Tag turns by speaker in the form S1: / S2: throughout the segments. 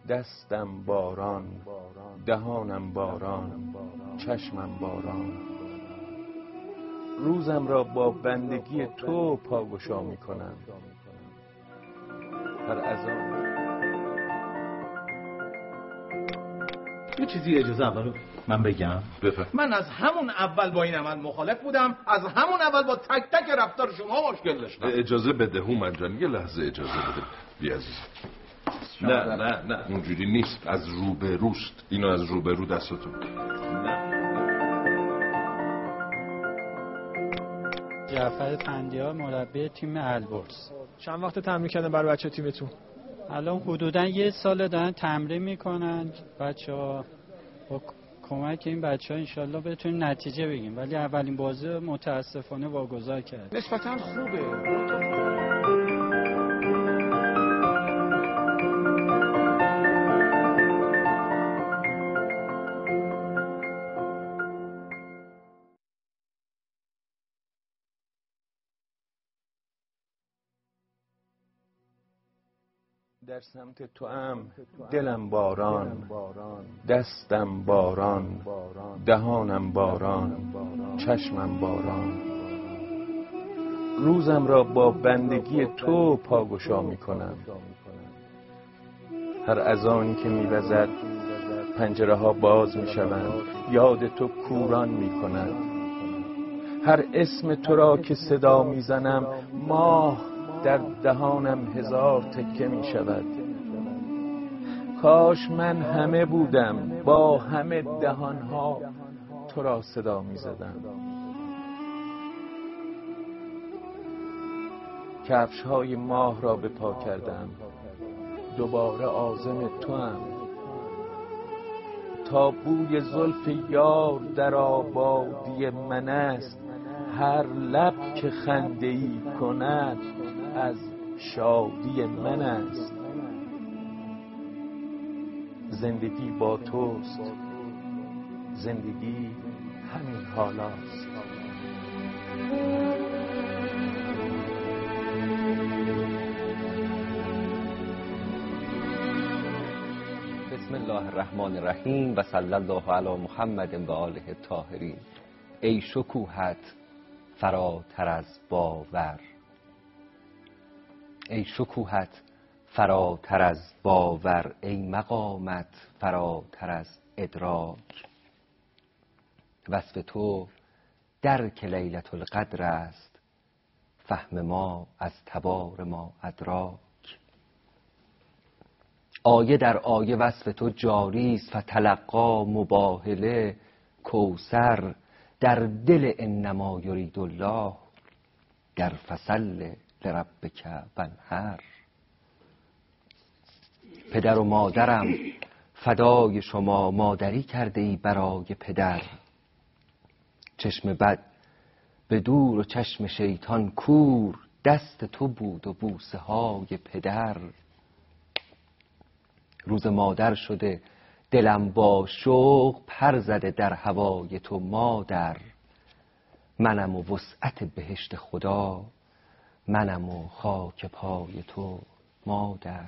S1: دستم باران، دهانم باران، چشمم باران. روزم را با بندگی تو پاگشا می کنم. هر اذان
S2: یه چیزی اجازه اول من بگم. من از همون اول با این عمل مخالف بودم، از همون اول با تک تک رفتار شما مشکل داشتم.
S3: اجازه بده هومن جان، یه لحظه اجازه بده بی عزیز. نه اونجوری نیست، از روبروست. اینو از روبرو دستتون.
S4: جعفر فندیار، مربی تیم البرز.
S5: چند وقت تمرین کردن برای بچه تیمتون؟
S4: الان حدوداً 1 سال دارن تمرین میکنن بچه‌ها. با کمک این بچه‌ها انشالله بتونیم نتیجه بگیریم، ولی اولین بازی متاسفانه واگذار کرد.
S5: نسبتاً خوبه.
S1: در سمت توام دلم باران، دستم باران، دهانم باران، چشمم باران. روزم را با بندگی تو پاگشا می کنم. هر اذانی که می وزد پنجره ها باز می شوند، یاد تو کوران می کند. هر اسم تو را که صدا می زنم، ماه در دهانم 1000 تکه می شود. کاش من همه بودم، با همه دهانها تو را صدا می زدم. کفش های ماه را به پا کردم، دوباره عازم تو هم. تا بوی زلف یار در آبادی من است، هر لب که خنده‌ای کند از شادی من است. زندگی با توست، زندگی همین حالاست.
S6: بسم الله الرحمن الرحیم و صلی الله علی محمد و آله الطاهرین. ای شکوهت فراتر از باور، ای شکوهت فراتر از باور، ای مقامت فراتر از ادراک. وصف تو درک لیلة القدر است، فهم ما از تبار ما ادراک. آیه در آیه وصف تو جاری است، فتلقا مباهله کوثر. در دل انما یرید الله، در فصل لربک وانحر. پدر و مادرم فدای شما، مادری کرده ای برای پدر. چشم بد به دور و چشم شیطان کور، دست تو بود و بوسه های پدر. روز مادر شده دلم با شوق، پر زده در هوای تو مادر. منم و وسعت بهشت خدا، منم و خاک پای تو مادر.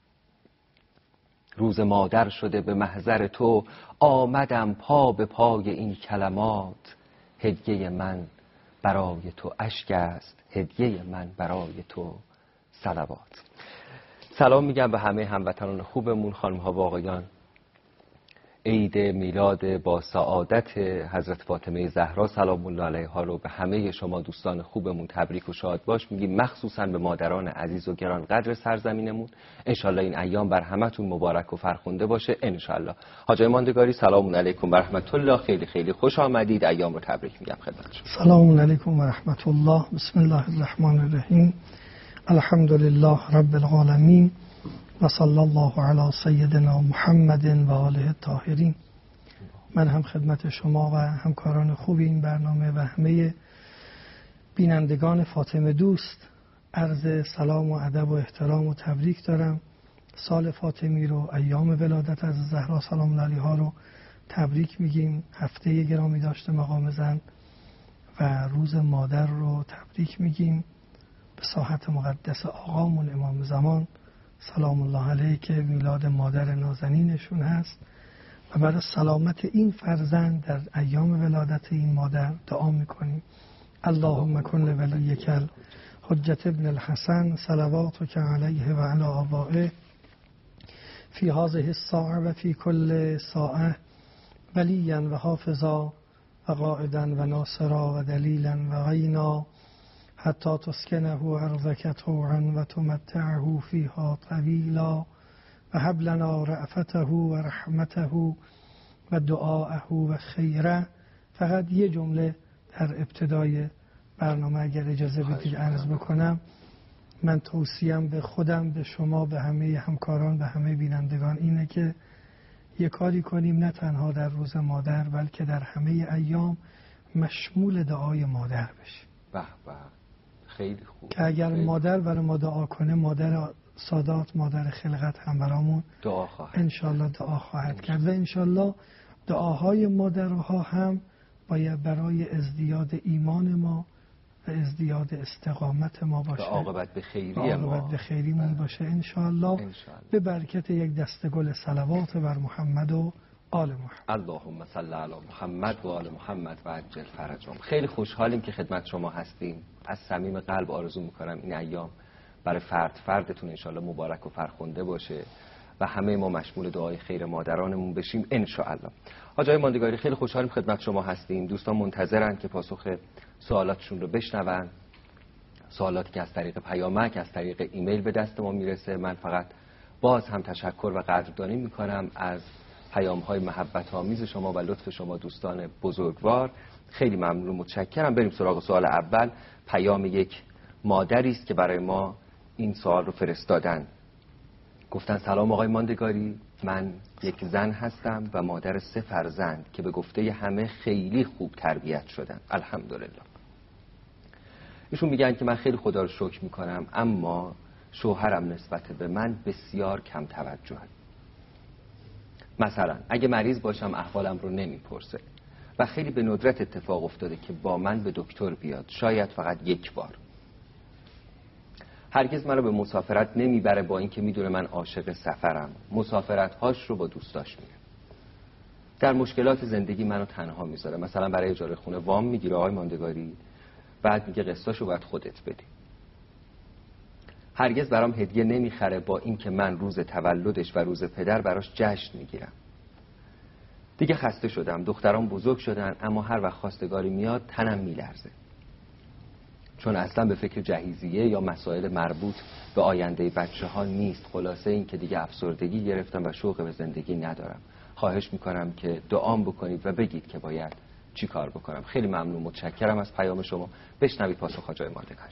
S6: روز مادر شده به محضر تو، آمدم پا به پای این کلمات. هدیه من برای تو اشک است، هدیه من برای تو صلوات. سلام میگم به همه هموطنان خوبمون، خانم ها و آقایان. عید میلاد با سعادت حضرت فاطمه زهرا سلام الله علیها رو به همه شما دوستان خوبمون تبریک و شاد باش میگیم، مخصوصا به مادران عزیز و گرانقدر سرزمینمون. انشالله این ایام بر همتون مبارک و فرخنده باشه انشالله. حاجی ماندگاری سلام علیکم و رحمت الله، خیلی خیلی خوش آمدید. ایام رو تبریک میگم خدمتتون.
S7: سلام علیکم و رحمت الله. بسم الله الرحمن الرحیم. الحمد لله رب العالمین و صلی الله علی سیدنا محمد و آله الطاهرین. من هم خدمت شما و همکاران خوب این برنامه و همه بینندگان فاطمه دوست عرض سلام و ادب و احترام و تبریک دارم. سال فاطمی رو، ایام ولادت از زهرا سلام الله علیها رو تبریک میگیم. هفته گرامی داشته مقام زن و روز مادر رو تبریک میگیم. به ساحت مقدس آقامون امام زمان سلام الله علیه که میلاد مادر نازنینشون هست و برای سلامت این فرزند در ایام ولادت این مادر دعا میکنیم. اللهم کن لولیک حجت ابن الحسن صلواتک علیه و علی آبائه فی هذه الساعه و فی کل ساعه ولیا و حافظا و قائدا و ناصرا و دلیلا و غینا حتی تسکنه ارضک طوعا و تمتعه فیها طویلا و هب لنا رأفته و رحمته و دعاءه و خیره. فقط یه جمله در ابتدای برنامه اگر اجازه بدید عرض بکنم. من توصیم به خودم، به شما، به همه همکاران، به همه بینندگان اینه که یه کاری کنیم نه تنها در روز مادر بلکه در همه ایام مشمول دعای مادر بشیم.
S6: به به، خیلی خوب.
S7: که اگر مادر برای ما دعا کنه، مادر سادات، مادر خلقت هم برامون
S6: دعا خواهد،
S7: انشالله دعا خواهد کرد و انشالله دعاهای مادرها هم باید برای ازدیاد ایمان ما و ازدیاد استقامت ما باشه،
S6: عاقبت به خیری ما،
S7: عاقبت به خیریمون باشه انشالله، به برکت یک دسته گل صلوات بر محمد و آل محمد.
S6: اللهم صل علی محمد و آل محمد و عجل فرجهم. خیلی خوشحالیم که خدمت شما هستیم. از صمیم قلب آرزو میکنم این ایام برای فردتون انشالله مبارک و فرخنده باشه و همه ما مشمول دعای خیر مادرانمون بشیم انشاءالله. حاجای ماندگاری، خیلی خوشحالیم خدمت شما هستیم. دوستان منتظرن که پاسخ سوالاتشون رو بشنون، سوالاتی که از طریق پیامک، از طریق ایمیل به دست ما میرسه. من فقط باز هم تشکر و قدردانی میکنم از پیام‌های محبت آمیز شما و لطف شما دوستان بزرگوار. خیلی ممنون و متشکرم. بریم سراغ سوال اول. پیام یک مادری است که برای ما این سوال رو فرستادن. گفتن سلام آقای ماندگاری، من یک زن هستم و مادر 3 فرزند که به گفته همه خیلی خوب تربیت شدن الحمدلله. ایشون میگن که من خیلی خدا رو شکر میکنم اما شوهرم نسبت به من بسیار کم توجهه. مثلا اگه مریض باشم احوالم رو نمیپرسه و خیلی به ندرت اتفاق افتاده که با من به دکتر بیاد، شاید فقط 1 بار. هرگز منو به مسافرت نمیبره با اینکه میدونه من عاشق سفرم. مسافرت‌هاش رو با دوستاش میره. در مشکلات زندگی منو تنها میذاره. مثلا برای اجاره خونه وام میگیره آقای ماندگاری، بعد میگه قسطاشو باید خودت بدی. هرگز برام هدیه نمیخره با اینکه من روز تولدش و روز پدر براش جشن میگیرم. دیگه خسته شدم. دخترام بزرگ شدن اما هر وقت خواستگاری میاد تنم میلرزه. چون اصلا به فکر جهیزیه یا مسائل مربوط به آینده بچه ها نیست. خلاصه این که دیگه افسردگی گرفتم و شوق به زندگی ندارم. خواهش میکنم که دعام بکنید و بگید که باید چی کار بکنم. خیلی ممنون، متشکرم از پیام شما. بشنوید پاسخ حاجای ماندگار.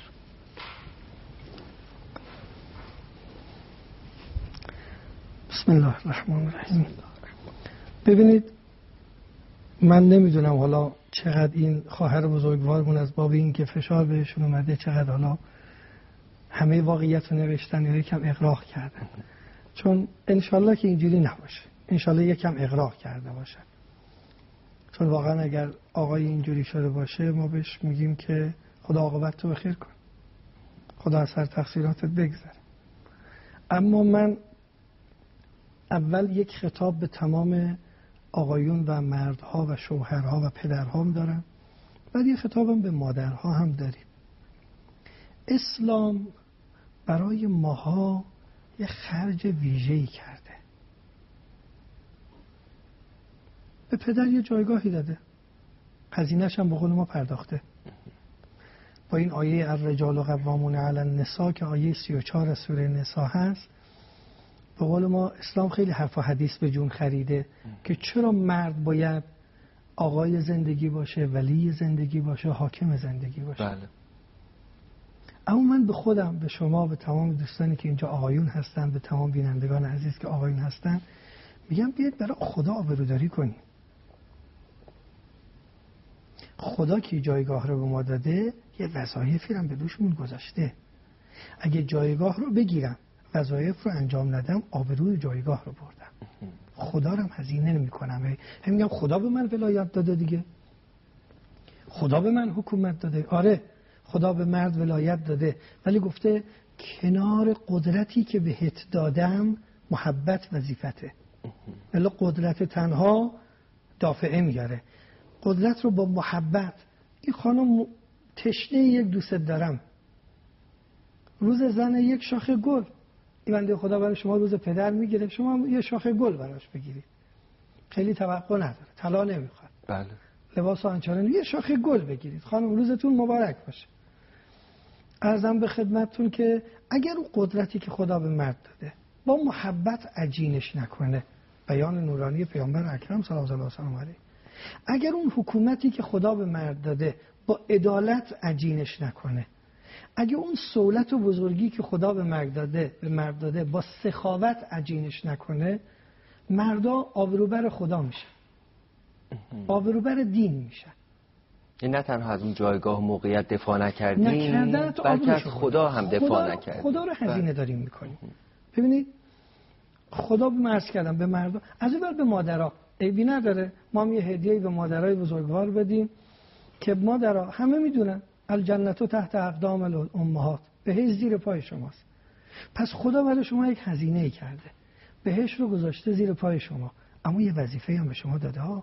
S7: بسم الله الرحمن الرحیم. ببینید من نمیدونم حالا چقدر این خواهر بزرگوارمون از باب این که فشار بهشون اومده چقدر حالا همه واقعیت رو نوشتن یا یکم اغراق کردن، چون انشالله که اینجوری نباشه، انشالله یکم اغراق کرده باشه. چون واقعا اگر آقای اینجوری شده باشه ما بهش میگیم که خدا عاقبت تو بخیر کن، خدا از سر تقصیراتت بگذره. اما من اول یک خطاب به تمام آقایون و مردها و شوهرها و پدرها دارم، بعد یک خطابم به مادرها هم داریم. اسلام برای ماها یه خرج ویژه‌ای کرده. به پدر یه جایگاهی داده، هزینه‌ش هم به قول ما پرداخته. با این آیه الرجال قوامون علی النساء که آیه 34 از سوره نساء هست، به قول ما اسلام خیلی حرف و حدیث به جون خریده که چرا مرد باید آقای زندگی باشه، ولی زندگی باشه، حاکم زندگی باشه.
S6: بله.
S7: اما من به خودم، به شما، به تمام دوستانی که اینجا آقایون هستن، به تمام بینندگان عزیز که آقایون هستن میگم بیاید برای خدا آبروداری کنیم. خدا که جایگاه رو به ما داده یه وظایفی رو به دوشمون گذاشته. اگه جایگاه رو بگیرم، وظایف رو انجام ندم، آبروی جایگاه رو بردم. خدا رو هم هزینه نمی‌کنم. میگم خدا به من ولایت داده دیگه، خدا به من حکومت داده. آره خدا به مرد ولایت داده، ولی گفته کنار قدرتی که بهت دادم محبت وظیفته. ولی قدرت تنها دافعه میاره، قدرت رو با محبت. این خانم تشنه یک دوست دارم، روز زن یک شاخه گل، این بنده خدا برای شما روز پدر میگیره، شما یه شاخه گل براش بگیرید، خیلی توقع نداره، طلا نمیخواد،
S6: بله،
S7: لباس آنچنانی، یه شاخه گل بگیرید. خانم روزتون مبارک باشه. عرضم به خدمتتون که اگر اون قدرتی که خدا به مرد داده با محبت عجینش نکنه، بیان نورانی پیامبر اکرم صلی الله علیه و آله، اگر اون حکومتی که خدا به مرد داده با عدالت عجینش نکنه، اگر اون سهولت و بزرگی که خدا به مرد داده با سخاوت عجینش نکنه، مردا آبروبر خدا میشن، آبروبر دین میشن.
S6: این نه تنها از اون جایگاه موقعیت دفاع نکردیم، بلکه از خدا هم دفاع نکردیم.
S7: خدا رو هزینه داریم میکنیم. ببینید خدا به مرز کردم به مردم، از این ور به مادرها عیبی نداره ما هم یه هدیه‌ای به مادرای بزرگوار بدیم که مادرها همه میدونن الجنت تحت اقدام الامهات، بهشت زیر پای شماست. پس خدا برای شما یک هزینه‌ای کرده، بهشت رو گذاشته زیر پای شما، اما یه وظیفه هم به شما داده ها.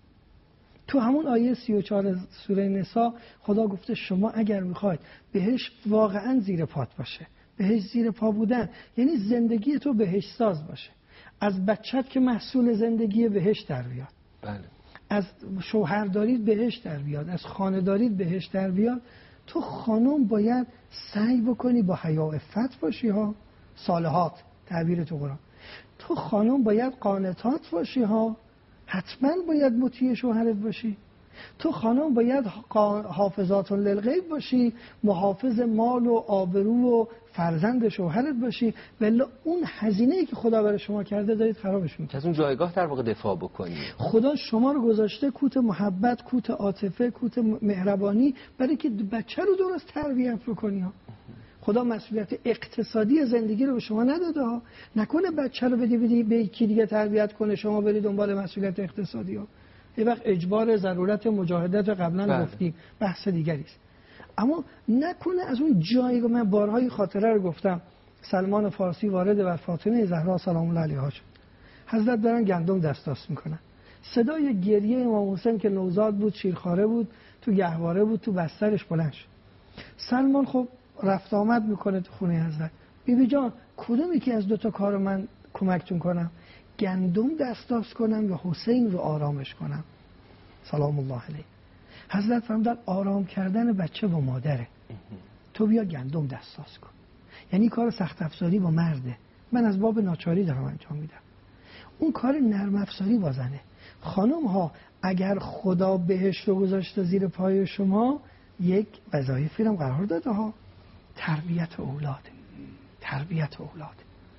S7: تو همون آیه 34 سوره نساء خدا گفته شما اگر میخواید بهشت واقعا زیر پات باشه، بهشت زیر پا بودن یعنی زندگی تو بهشت ساز باشه، از بچت که محصول زندگی بهشت در بیاد،
S6: بله،
S7: از شوهردارید بهشت در بیاد، از خانه‌دارید بهشت در بیاد، تو خانم باید سعی بکنی با حیا و عفت باشی ها، صالحات تعبیر تو قرآن. تو خانم باید قانتات باشی ها، حتما باید مطیع شوهرت باشی. تو خانم باید حافظات للغیب باشی، محافظ مال و آبرو و فرزند شوهرت باشی، ولی اون هزینه‌ای که خدا برای شما کرده دارید خرابش می‌کنید.
S6: از اون جایگاه در واقع دفاع بکنید.
S7: خدا شما رو گذاشته کوت محبت، کوت عاطفه، کوت مهربانی، برای که بچه رو درست تربیت بکنی ها. خدا مسئولیت اقتصادی زندگی رو به شما نداده ها، نکنه بچه رو بدی به یکی دیگه تربیت کنه، شما برید دنبال مسئولیت اقتصادی ها. یه وقت اجبار ضرورت مجاهدت رو قبلا گفتیم، بحث دیگری است. اما نکنه از اون جایی که من بارهای خاطره رو گفتم، سلمان فارسی وارد بر فاطمه زهرا سلام الله علیها شد، حضرت دارن گندم دستاس میکنن، صدای گریه امام حسین که نوزاد بود، شیرخواره بود، تو گهواره بود، تو بسترش بلند شد. سلمان خب رفت آمد میکنه تو خونه حضرت، بیبی جان کدومی که از دوتا کار من کمکتون کنم، گندم دستاس کنم یا حسین رو آرامش کنم سلام الله علیه؟ حضرت فرمودن آرام کردن بچه با مادره، تو بیا گندم دستاس کن. یعنی کار سخت افزاری با مرده، من از باب ناچاری دارم انجام میدم. اون کار نرم افزاری با زنه. خانم ها اگر خدا بهش رو گذاشته زیر پای شما، یک وظایفی رو قرار داده ها، تربیت اولاد، تربیت اولاد.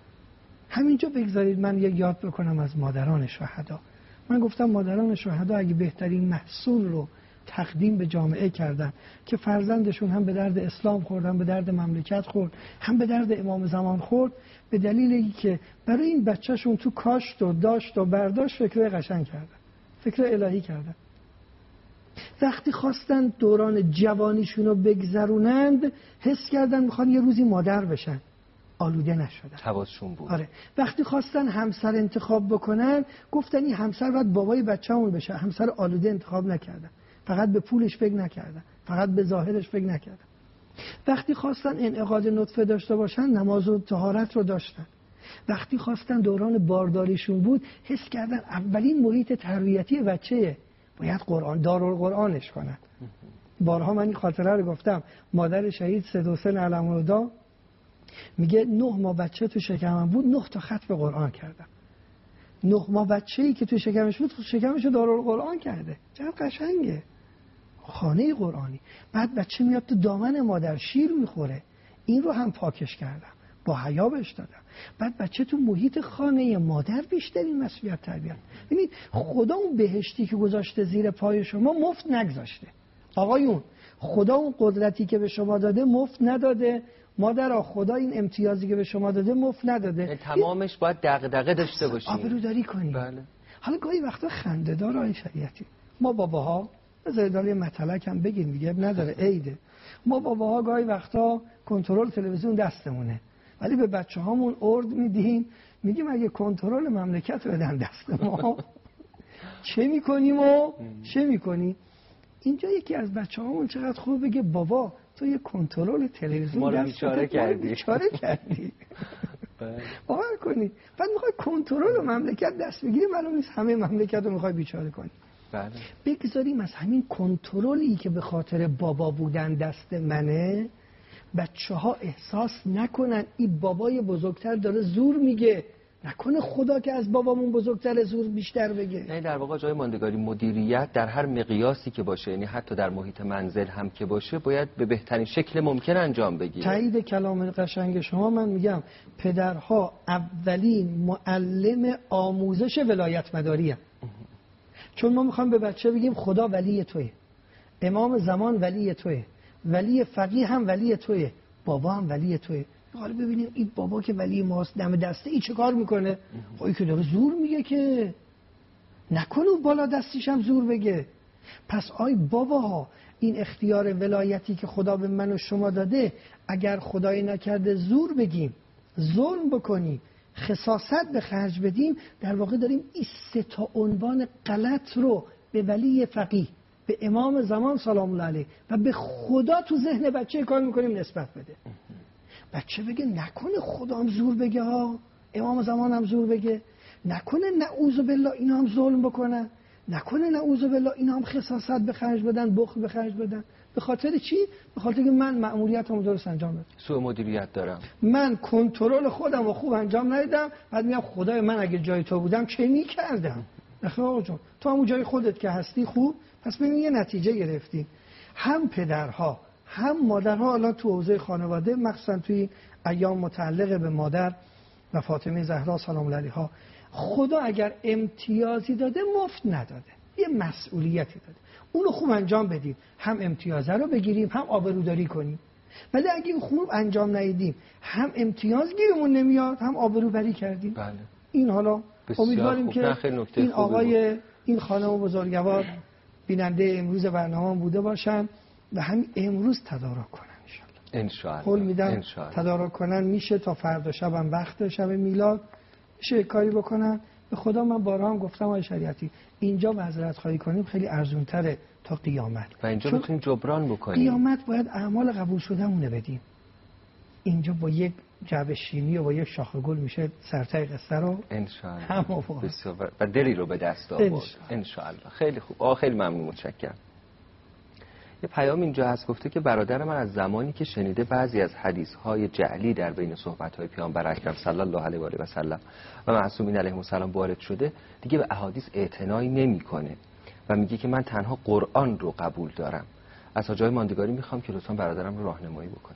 S7: همینجا بگذارید من یک یاد بکنم از مادران شهدا. من گفتم مادران شهدا اگه بهترین محصول رو تقدیم به جامعه کردن که فرزندشون هم به درد اسلام خوردن، به درد مملکت خورد، هم به درد امام زمان خورد، به دلیل اینکه برای این بچهشون تو کاشت و داشت و برداشت فکر قشنگ کردن، فکر الهی کردن. وقتی خواستن دوران جوانیشون رو بگذرونند، حس کردن میخوان یه روزی مادر بشن، آلوده نشدن،
S6: حواسشون بود.
S7: آره. وقتی خواستن همسر انتخاب بکنن، گفتن این همسر باید بابای بچه‌مون بشه، همسر آلوده انتخاب نکردن، فقط به پولش فکر نکردن، فقط به ظاهرش فکر نکردن. وقتی خواستن انعقاد نطفه داشته باشن، نماز و طهارت رو داشتن. وقتی خواستن دوران بارداریشون بود، حس کردن اولین محیط تربیتی بچه‌ه، باید دارالقرآنش کنن. بارها من این خاطره رو گفتم، مادر شهید سید حسین علم الهدا میگه 9 ماه بچه تو شکمم بود، 9 تا ختم قرآن کردم. 9 ماه بچه‌ای که تو شکمش بود، شکمشو دارالقرآن کرده. چقدر قشنگه، خانه قرآنی. بعد بچه میاد تو دامن مادر شیر میخوره، این رو هم پاکش کردم، با حیا بهش دادم. بعد بچه تو محیط خانه مادر بیشترین مسئولیت تربیت. ببینید خدا اون بهشتی که گذاشته زیر پای شما مفت نگذاشته. آقایون خدا اون قدرتی که به شما داده مفت نداده، مادرها خدا این امتیازی که به شما داده مفت نداده.
S6: تمامش باید دغدغه داشته باشیم،
S7: آبروداری کنیم.
S6: بله.
S7: حالا گاهی وقتا خنده‌دار آیه شریعتی، ما باباها بذارید یه مطلق هم بگیم دیگه نداره عیده، ما باباها گاهی وقتا کنترل تلویزیون دستمونه، ولی به بچه‌هامون ارد میدیم، میگیم اگه کنترل مملکت رو بدن دست ما چه میکنیم و چه میکنیم. اینجا یکی از بچه‌هامون چقدر خوب بگه بابا تو یه کنترل تلویزیون
S6: ما رو بیچاره کردی.
S7: باور کنی بعد میخوای کنترل مملکت دست بگیری، معلوم نیست همه مملکت رو میخوای بیچاره کنی.
S6: بله.
S7: بگذاریم از همین کنترلی که به خاطر بابا بودن دست منه بچه‌ها احساس نکنن این بابای بزرگتر داره زور میگه، نکنه خدا که از بابامون بزرگتر زور بیشتر بگه.
S6: یعنی در واقع جای ماندگاری مدیریت در هر مقیاسی که باشه، یعنی حتی در محیط منزل هم که باشه، باید به بهترین شکل ممکن انجام بگیره.
S7: تایید کلام قشنگ شما، من میگم پدرها اولین معلم آموزش ولایت مداری هم. چون ما میخوام به بچه بگیم خدا ولی توه، امام زمان ولی توه، ولی فقیه هم ولی توه، بابا هم ولی توه. حالا ببینیم این بابا که ولی ماست دم دسته ای چه کار میکنه؟ خب که داره زور میگه که نکنه بالا دستیش هم زور بگه. پس آی باباها این اختیار ولایتی که خدا به من و شما داده، اگر خدای نکرده زور بگیم، ظلم بکنیم، خساست به خرج بدیم، در واقع داریم این 3 تا عنوان غلط رو به ولی فقیه، به امام زمان سلام الله علیه و به خدا تو ذهن بچه کار میکنیم نسبت بده. بچه بگه نکنه خدا هم زور بگه ها، امام زمان هم زور بگه، نکنه نعوذ بالله اینا هم ظلم بکنن، نکنه نعوذ بالله اینا هم خساست به خرج بدن، بخل به خرج بدن. به خاطر چی؟ به خاطر که من مأموریتمو درست انجام بدم،
S6: سوء مدیریت دارم، من
S7: کنترل خودم رو خوب انجام ندادم، بعد میگم خدای من اگه جای تو بودم چه میکردم. نخیر آقا جون تو همون جای خودت که هستی خوب. پس ببین یه نتیجه گرفتیم، هم پدرها هم مادرها الان تو حوزه خانواده، مخصوصا توی ایام متعلق به مادر و فاطمه زهرا سلام الله علیها، خدا اگر امتیازی داده مفت نداده، یه مسئولیتی داده، اونو خوب انجام بدیم، هم امتیازه رو بگیریم هم آبروداری کنیم. ولی اگه خوب انجام ندیم هم امتیاز گیرمون نمیاد هم آبروبری کردیم.
S6: بله.
S7: این حالا امیدواریم که این آقای این خانم بزرگوار بیننده امروز برنامه بوده باشن و همین امروز تدارک کنن ان شاء الله. قول میدم تدارک کنن میشه تا فردا شبم وقت شب میلاد میشه کاری بکنن. به خدا من بارها هم گفتم آقای شریعتی اینجا معذرت خواهی کنیم خیلی ارزون تره تا قیامت
S6: و اینجا بتونیم جبران بکنیم.
S7: قیامت باید اعمال قبول شدهمونه بدیم. اینجا با یک جعبه شیرینی و با یک شاخه گل میشه سرتای قصه رو
S6: ان شاء الله بسیار و دلی رو به دست آورد ان شاء الله. خیلی خوب. خیلی ممنون، متشکرم. یه پیام اینجا هست گفته که برادر من از زمانی که شنیده بعضی از حدیث‌های جعلی در بین صحبت‌های پیامبر اکرم صلی الله علیه و آله و سلم و معصومین علیهم السلام وارد شده، دیگه به احادیث اعتنایی نمی‌کنه و میگه که من تنها قرآن رو قبول دارم. از حاجی ماندگاری میخوام که لطفاً برادرم رو راهنمایی بکنه.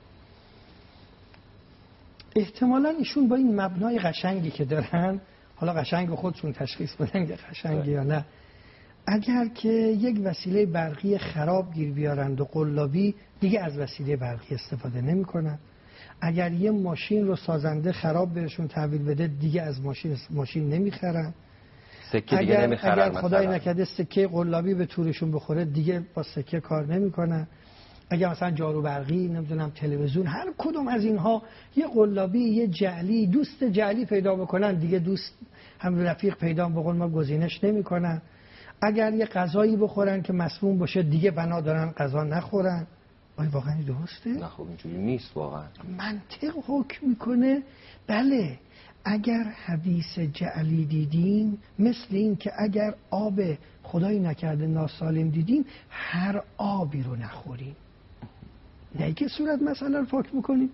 S7: احتمالاً ایشون با این مبنای قشنگی که دارن، حالا قشنگ خودشون تشخیص بدن که قشنگه یا نه، اگر که یک وسیله برقی خراب گیر بیارند و قلابی، دیگه از وسیله برقی استفاده نمی کنن. اگر یه ماشین رو سازنده خراب بهشون تحویل بده، دیگه از ماشین نمیخرن.
S6: سکه دیگه نمیخرن.
S7: اگر خدای نکرده سکه قلابی به تورشون بخوره، دیگه با سکه کار نمیکنن. اگر مثلا جارو برقی، نمیدونم تلویزیون، هر کدوم از اینها یه قلابی، یه جعلی، دوست جعلی پیدا بکنن، دیگه دوست هم رفیق پیدا به قول ما گزینش نمیکنن. اگر یه غذایی بخورن که مسموم باشه، دیگه بنا دارن غذا نخورن. آیا واقعا درسته؟
S6: نه خب اینجوری نیست واقعا.
S7: منطق حکم میکنه. بله اگر حدیث جعلی دیدیم، مثل این که اگر آب خدای نکرده ناسالم دیدیم، هر آبی رو نخوریم. نه که صورت مسئله رو پاک میکنیم.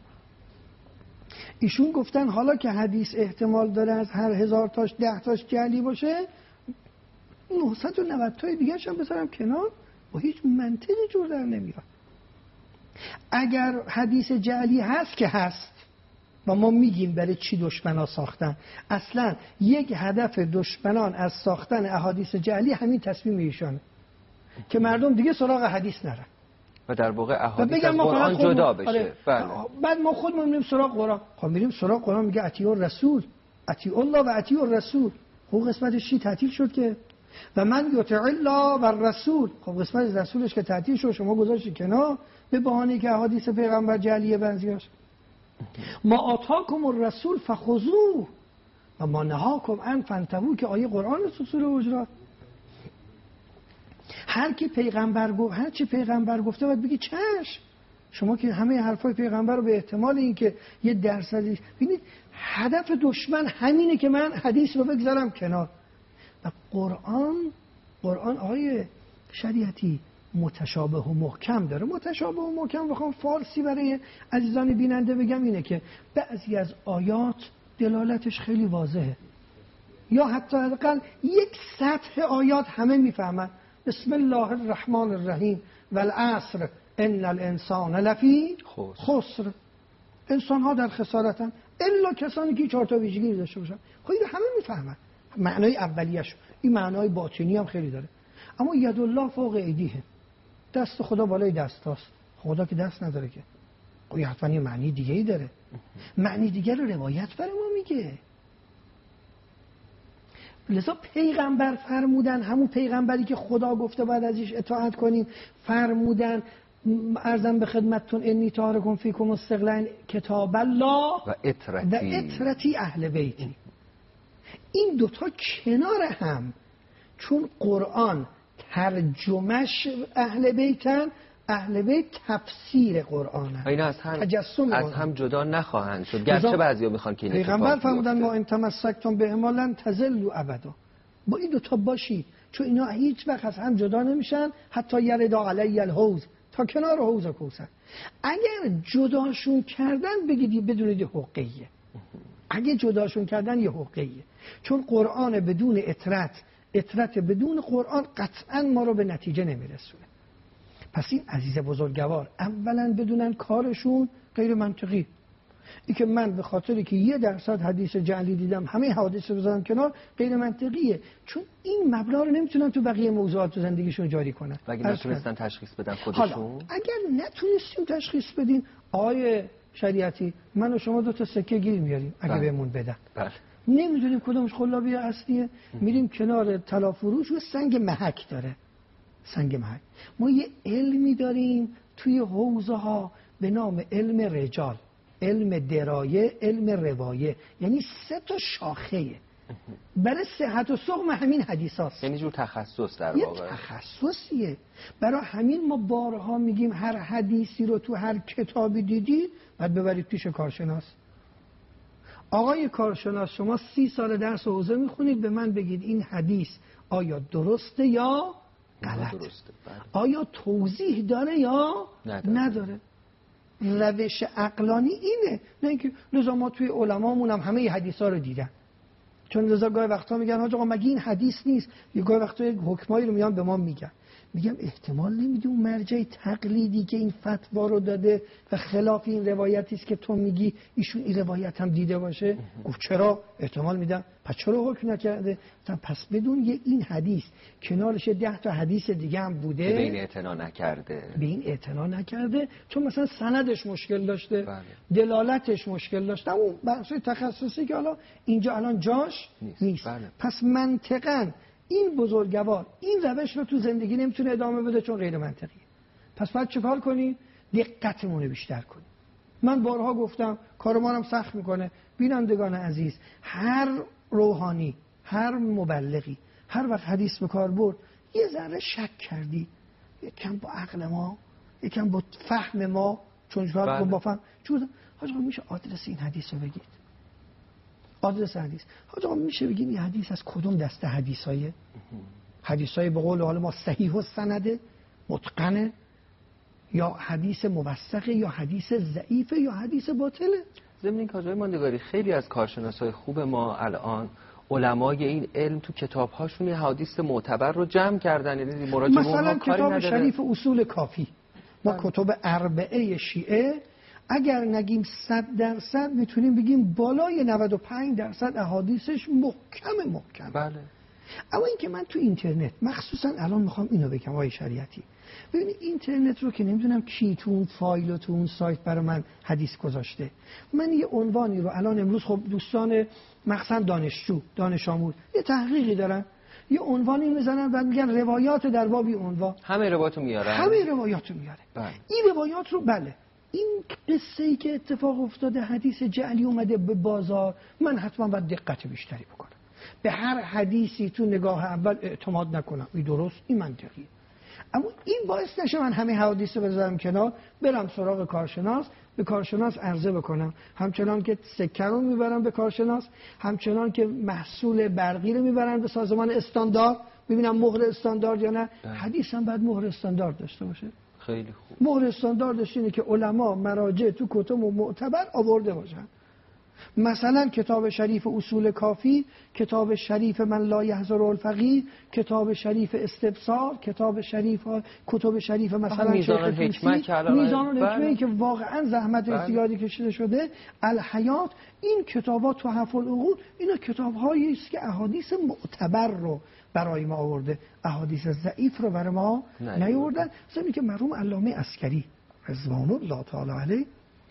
S7: ایشون گفتن حالا که حدیث احتمال داره از هر 1000 تاش 10 تاش جعلی باشه، 990 تای دیگه هم بذارم کنار، با هیچ منطقی جور در نمیاد. اگر حدیث جعلی هست که هست و ما میگیم برای چی دشمنا ساختن، اصلا یک هدف دشمنان از ساختن احادیث جعلی همین تصمیم ایشانه که مردم دیگه سراغ حدیث نرن
S6: و در واقع احادیث از قرآن جدا بشه.
S7: آره. بله. بعد ما خودمون میریم سراغ قرآن. خب میریم سراغ قرآن، میگه اطیع الرسول، اطیع الله و اطیع الرسول. خب قسمتش چی تعطیل شد که و من یطع الله و الرسول. خب قسمت رسولش که تعطیل شد شما گذاشتی کنار به بهانه‌ای که احادیث پیغمبر جعلیه بنزیاش. ما آتاکم الرسول فخذوه و ما نهاکم عن فانتهوا که آیه قرآن تو سوره حجرات. هر چی پیغمبر گفته باید بگی چشم. شما که همه حرفای پیغمبر رو به احتمال این که یه درصدی ببینید، هدف دشمن همینه که من حدیث رو بگذارم کنار. و قرآن آیه شریعتی متشابه و محکم داره. متشابه و محکم بخوام فارسی برای عزیزان بیننده بگم اینه که بعضی از آیات دلالتش خیلی واضحه، یا حتی حداقل یک سطح آیات همه میفهمن. بسم الله الرحمن الرحیم والعصر ان الانسان لفی خسر. انسان ها در خسارتن الا کسانی که 4 تا ویژگی داشته باشن. خب اینو همه میفهمن، معنای اولیه‌شو. این معنای باطنی هم خیلی داره. اما ید الله فوق ایدیه، دست خدا بالای دستاست. خدا که دست نداره که. خب حتما یه معنی دیگه ای داره. معنی دیگه رو روایت برای ما میگه. لذا پیغمبر فرمودن، همون پیغمبری که خدا گفته باید ازش اطاعت کنیم، فرمودن عرضم به خدمتتون انی تارکم فیکم استقلن کتاب الله و اطرتی اهل بیتی. این دوتا کنار هم، چون قرآن ترجمش اهل بیتن، اهل بیت تفسیر قرآن،
S6: اینا از هم جدا نخواهند شد، گرچه بعضیا میخوان که این
S7: پیغمبر فرمودن ما ان تمسکتم بهما لن تضلوا ابدا. با این دوتا باشید، چون اینا هیچ وقت از هم جدا نمیشن. حتی یرد علی الحوض، تا کنار حوض کوثر. اگر جداشون کردن بگید بدونید حقیقیه. اگه جداشون کردن یه حقیقیه، چون قرآن بدون اطرت بدون قرآن قطعا ما رو به نتیجه نمیرسونه. پس این عزیز بزرگوار اولا بدونن کارشون غیر منطقی. این که من به خاطری که 1% حدیث جعلی دیدم همه حوادث رو بذارم کنار، غیر منطقیه، چون این مبلغ رو نمیتونن تو بقیه موضوعات تو زندگیشون جاری کنن.
S6: اگه نتونستن تشخیص بدن خودشون،
S7: حالا اگر نتونستیم تشخیص بدیم، آیه شریعتی من و شما 2 تا سکه گیر میاریم اگه بهمون بدن.
S6: بله.
S7: نمیدونیم کدومش خلابی اصلیه، میریم کنار طلا فروش و سنگ محک داره. سنگ محک. ما یه علمی داریم توی حوزه ها به نام علم رجال، علم درایه، علم روایه، یعنی 3 تا شاخه‌ایه. برای صحت و سقم همین حدیث هاست.
S6: یعنی جور تخصص در
S7: یه
S6: واقع.
S7: تخصصیه. برای همین ما بارها میگیم هر حدیثی رو تو هر کتابی دیدید باید ببرید پیش کارشناس. آقای کارشناس، شما 30 سال درس حوزه میخونید، به من بگید این حدیث آیا درسته یا غلط؟ آیا توضیح داره یا نداره؟ روش عقلانی اینه، نه اینکه لذا ما توی علمامون هم همه حدیثا رو دیدن. چون لذا گاهی وقتا میگن آقا مگه این حدیث نیست، یا گاهی وقتا یک حکمایی رو میان به ما میگن. میگم احتمال نمیدی اون مرجع تقلیدی که این فتوا رو داده و خلاف این روایتی است که تو میگی ایشون این روایت هم دیده باشه؟ گفت چرا؟ احتمال میدم. پس چرا حکم نکرده؟ پس بدون یه این حدیث کنارش 10 تا حدیث دیگه هم بوده
S6: به این اعتنا نکرده، چون مثلا سندش مشکل داشته، دلالتش مشکل داشته، اون بحث تخصصی که حالا اینجا الان جاش نیست. پس منطقاً این بزرگوار این روش رو تو زندگی نمیتونه ادامه بده، چون غیر منطقیه. پس باید چیکار کنیم؟ دقتمون رو بیشتر کنیم. من بارها گفتم کارمانم سخت میکنه. بینندگان عزیز، هر روحانی، هر مبلغی، هر وقت حدیث به کار برد یه ذره شک کردی، یکم با عقل ما، یکم با فهم ما، چون شاید با فهم حاجا میشه آدرس این حدیث رو بگید؟ آدرس حدیث حاجا میشه بگیم این حدیث از کدوم دسته حدیثای به قول حال ما صحیح و سنده متقنه، یا حدیث موثقه، یا حدیث ضعیفه، یا حدیث باطله؟ ضمن این کارهای ماندگاری خیلی از کارشناسای خوب ما الان علمای این علم تو کتاب‌هاشون یه حدیث معتبر رو جمع کردن، یعنی مراجعه
S7: مثلا کتاب شریف اصول کافی، ما کتب اربعه شیعه اگر نگیم 100% میتونیم بگیم بالای 95% احادیثش محکم.
S6: بله.
S7: اما این که من تو اینترنت مخصوصا الان میخوام اینو بگم آقای شریعتی، ببینید اینترنت رو که نمیدونم کی تو اون فایل و تو اون سایت برای من حدیث گذاشته. من یه عنوانی رو الان امروز خب دوستان مخصوصا دانش آموز یه تحقیقی دارن، یه عنوانی میزنن بعد میگن روایات در بابی عنوان.
S6: همه روایاتو میارن.
S7: همه روایاتو میاره. این روایات رو بله. این قصه ای که اتفاق افتاده، حدیث جعلی اومده به بازار، من حتما باید دقت بیشتری بکنم. به هر حدیثی تو نگاه اول اعتماد نکنم. این درست، این منطقیه. اما این باعث نشه من همه حدیث رو بذارم کنار، برم سراغ کارشناس، به کارشناس عرضه بکنم. همچنان که سکه رو میبرم به کارشناس، همچنان که محصول برقی رو میبرن به سازمان استاندارد، ببینم مهر استاندارد یا نه. حدیث هم باید مهر استاندارد داشته باشه.
S6: خیلی خوب.
S7: مهر استانداردش اینه که علما مراجع تو کتب معتبر آورده باشن. مثلا کتاب شریف اصول کافی، کتاب شریف من لا یحضر الفقیه، کتاب شریف استبصار، کتاب شریف کتب شریف مثلا
S6: میزان الحکمه،
S7: میزان الحکمه که واقعا زحمت زیادی کشیده شده، الحیات. این کتابات تحف العقول، اینا کتاب‌هایی است که احادیث معتبر رو برای ما آورده، احادیث ضعیف رو برای ما نیاوردن. مثلا که مرحوم علامه عسکری رضوان الله تعالی علیه،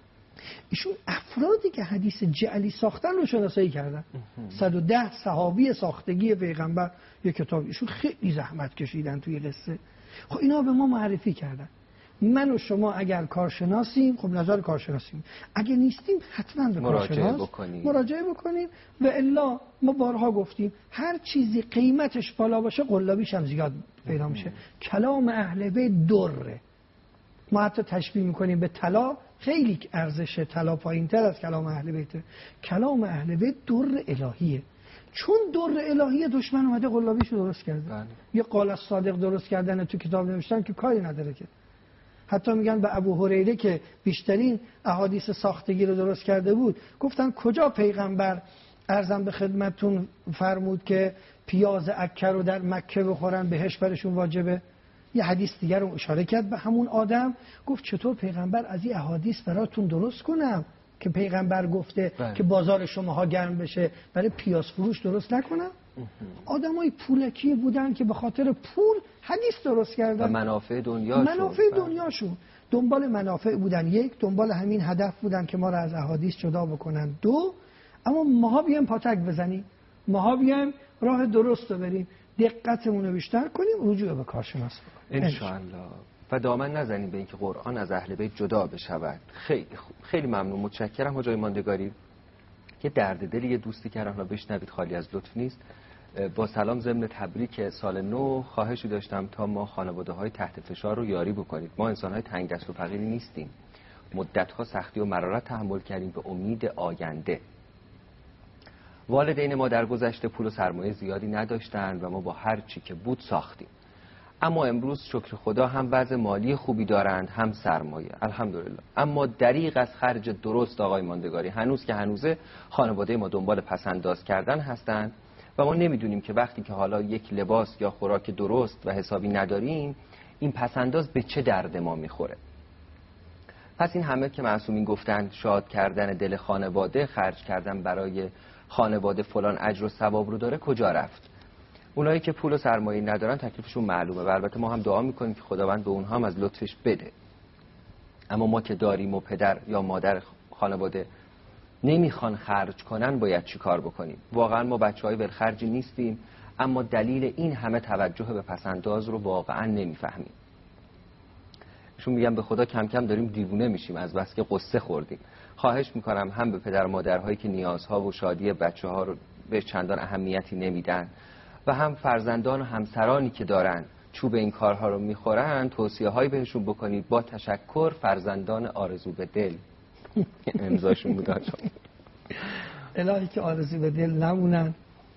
S7: ایشون افرادی که حدیث جعلی ساختن رو شناسایی کردن. 110 صحابی ساختگی پیغمبر، یک کتاب. ایشون خیلی زحمت کشیدن توی قصه. خب اینا به ما معرفی کردن. من و شما اگر کارشناسیم، خب نظر کارشناسیم، اگه نیستیم حتما به کارشناس مراجعه بکنیم. و الا ما بارها گفتیم هر چیزی قیمتش بالا باشه قلابیش هم زیاد پیدا میشه. کلام اهل بیت دره. ما حتی تشبیه میکنیم به طلا، خیلی ارزش طلا پایین‌تر از کلام اهل بیت. کلام اهل بیت در الهیه. چون در الهیه دشمن اومده قلابیشو درست کرده. یه قال الصادق درست کردن تو کتاب نوشتن که کاری نداره که. حتی میگن به ابو هریره که بیشترین احادیث ساختگی رو درست کرده بود، گفتن کجا پیغمبر عرضم به خدمتتون فرمود که پیاز عکه رو در مکه بخورن بهش برشون واجبه؟ یه حدیث دیگر رو اشاره کرد به همون آدم، گفت چطور پیغمبر از این احادیث براتون درست کنم که پیغمبر گفته که بازار شماها گرم بشه، برای پیاز فروش درست نکنم؟ آدمای پولکی بودن که به خاطر پول حدیث درست کردن
S6: و منافع
S7: دنیاشون دنبال منافع بودن. یک، دنبال همین هدف بودن که ما را از احادیث جدا بکنن. دو، اما ماها بیایم پاتک بزنیم، ماها بیایم راه درست رو بریم، دقتمون رو بیشتر کنیم، رجوع به کارشناس بکنیم
S6: انشاءالله و دامن نزنیم به اینکه قرآن از اهل بیت جدا بشود. خیلی خوب، خیلی ممنون، متشکرم حاجی ماندگاری. یه درد دلی یه دوستی کردن و بشنوید، خالی از لطف نیست. با سلام ضمن تبریک سال نو خواهشی داشتم تا ما خانواده‌های تحت فشار رو یاری بکنید. ما انسان‌های تنگ دست و فقیری نیستیم، مدت‌ها سختی و مرارت تحمل کردیم به امید آینده. والدین ما در گذشته پول و سرمایه زیادی نداشتند و ما با هر چی که بود ساختیم. اما امروز شکر خدا هم وضع مالی خوبی دارند، هم سرمایه، الحمدلله. اما دریغ از خرج درست آقای ماندگاری. هنوز که هنوزه خانواده ما دنبال پسنداز کردن هستند و ما نمیدونیم که وقتی که حالا یک لباس یا خوراک درست و حسابی نداریم، این پسنداز به چه درد ما میخوره. پس این همه که معصومین گفتند شاد کردن دل خانواده، خرج کردن برای خانواده فلان اجر و ثواب رو داره، کجا رفت؟ اونایی که پول و سرمایه ندارن تکلیفشون معلومه و البته ما هم دعا میکنیم که خداوند به اونها هم از لطفش بده. اما ما که داریم و پدر یا مادر خانواده نمیخوان خرج کنن، باید چی کار بکنیم؟ واقعا ما بچهای ولخرجی نیستیم، اما دلیل این همه توجه به پسنداز رو واقعا نمیفهمیم. چون میگم به خدا کم کم داریم دیوونه میشیم از بس که قصه خوردیم. خواهش میکنم هم به پدر مادرهایی که نیازها و شادی بچه‌ها رو به چندان اهمیتی نمیدن و هم فرزندان و همسرانی که دارن چوب این کارها رو میخورن توصیه‌هایی بهشون بکنید. با تشکر، فرزندان آرزو به دل. امضاشون بود آقا.
S7: الهی که آرزو به دل نمونن.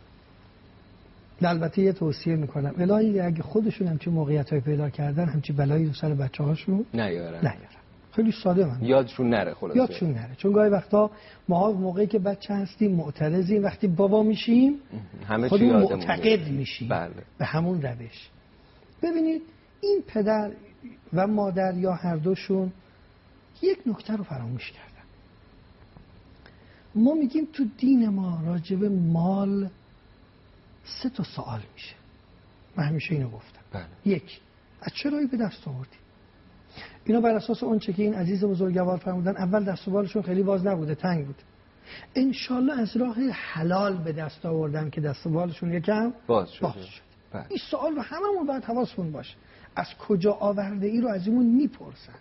S7: البته یه توصیه میکنم، الهی اگه خودشون همچین موقعیت‌های پیدا کردن، همچین بلایی رو سر بچه‌هاشون نیارن. خیلی ساده من
S6: یادشون نره، خلاصه
S7: یادشون نره. چون گاهی وقتا ما موقعی که بچه هستیم معترضیم، وقتی بابا میشیم خودمون معتقد میشیم به همون روش. ببینید این پدر و مادر یا هر دوشون یک نکته رو فراموش کردن. ما میگیم تو دین ما راجب مال 3 سوال میشه. من همیشه اینو گفتم. یک، از چرایی به دست آوردی؟ اینا بر اساس اون چه که این عزیز بزرگوار فرمودن، اول دست و بالشون خیلی باز نبوده، تنگ بود. انشالله از راه حلال به دست آوردن که دست و بالشون یکم
S6: باز شد.
S7: این سوال رو هممون باید حواسمون باشه، از کجا آورده ای رو از اون میپرسن.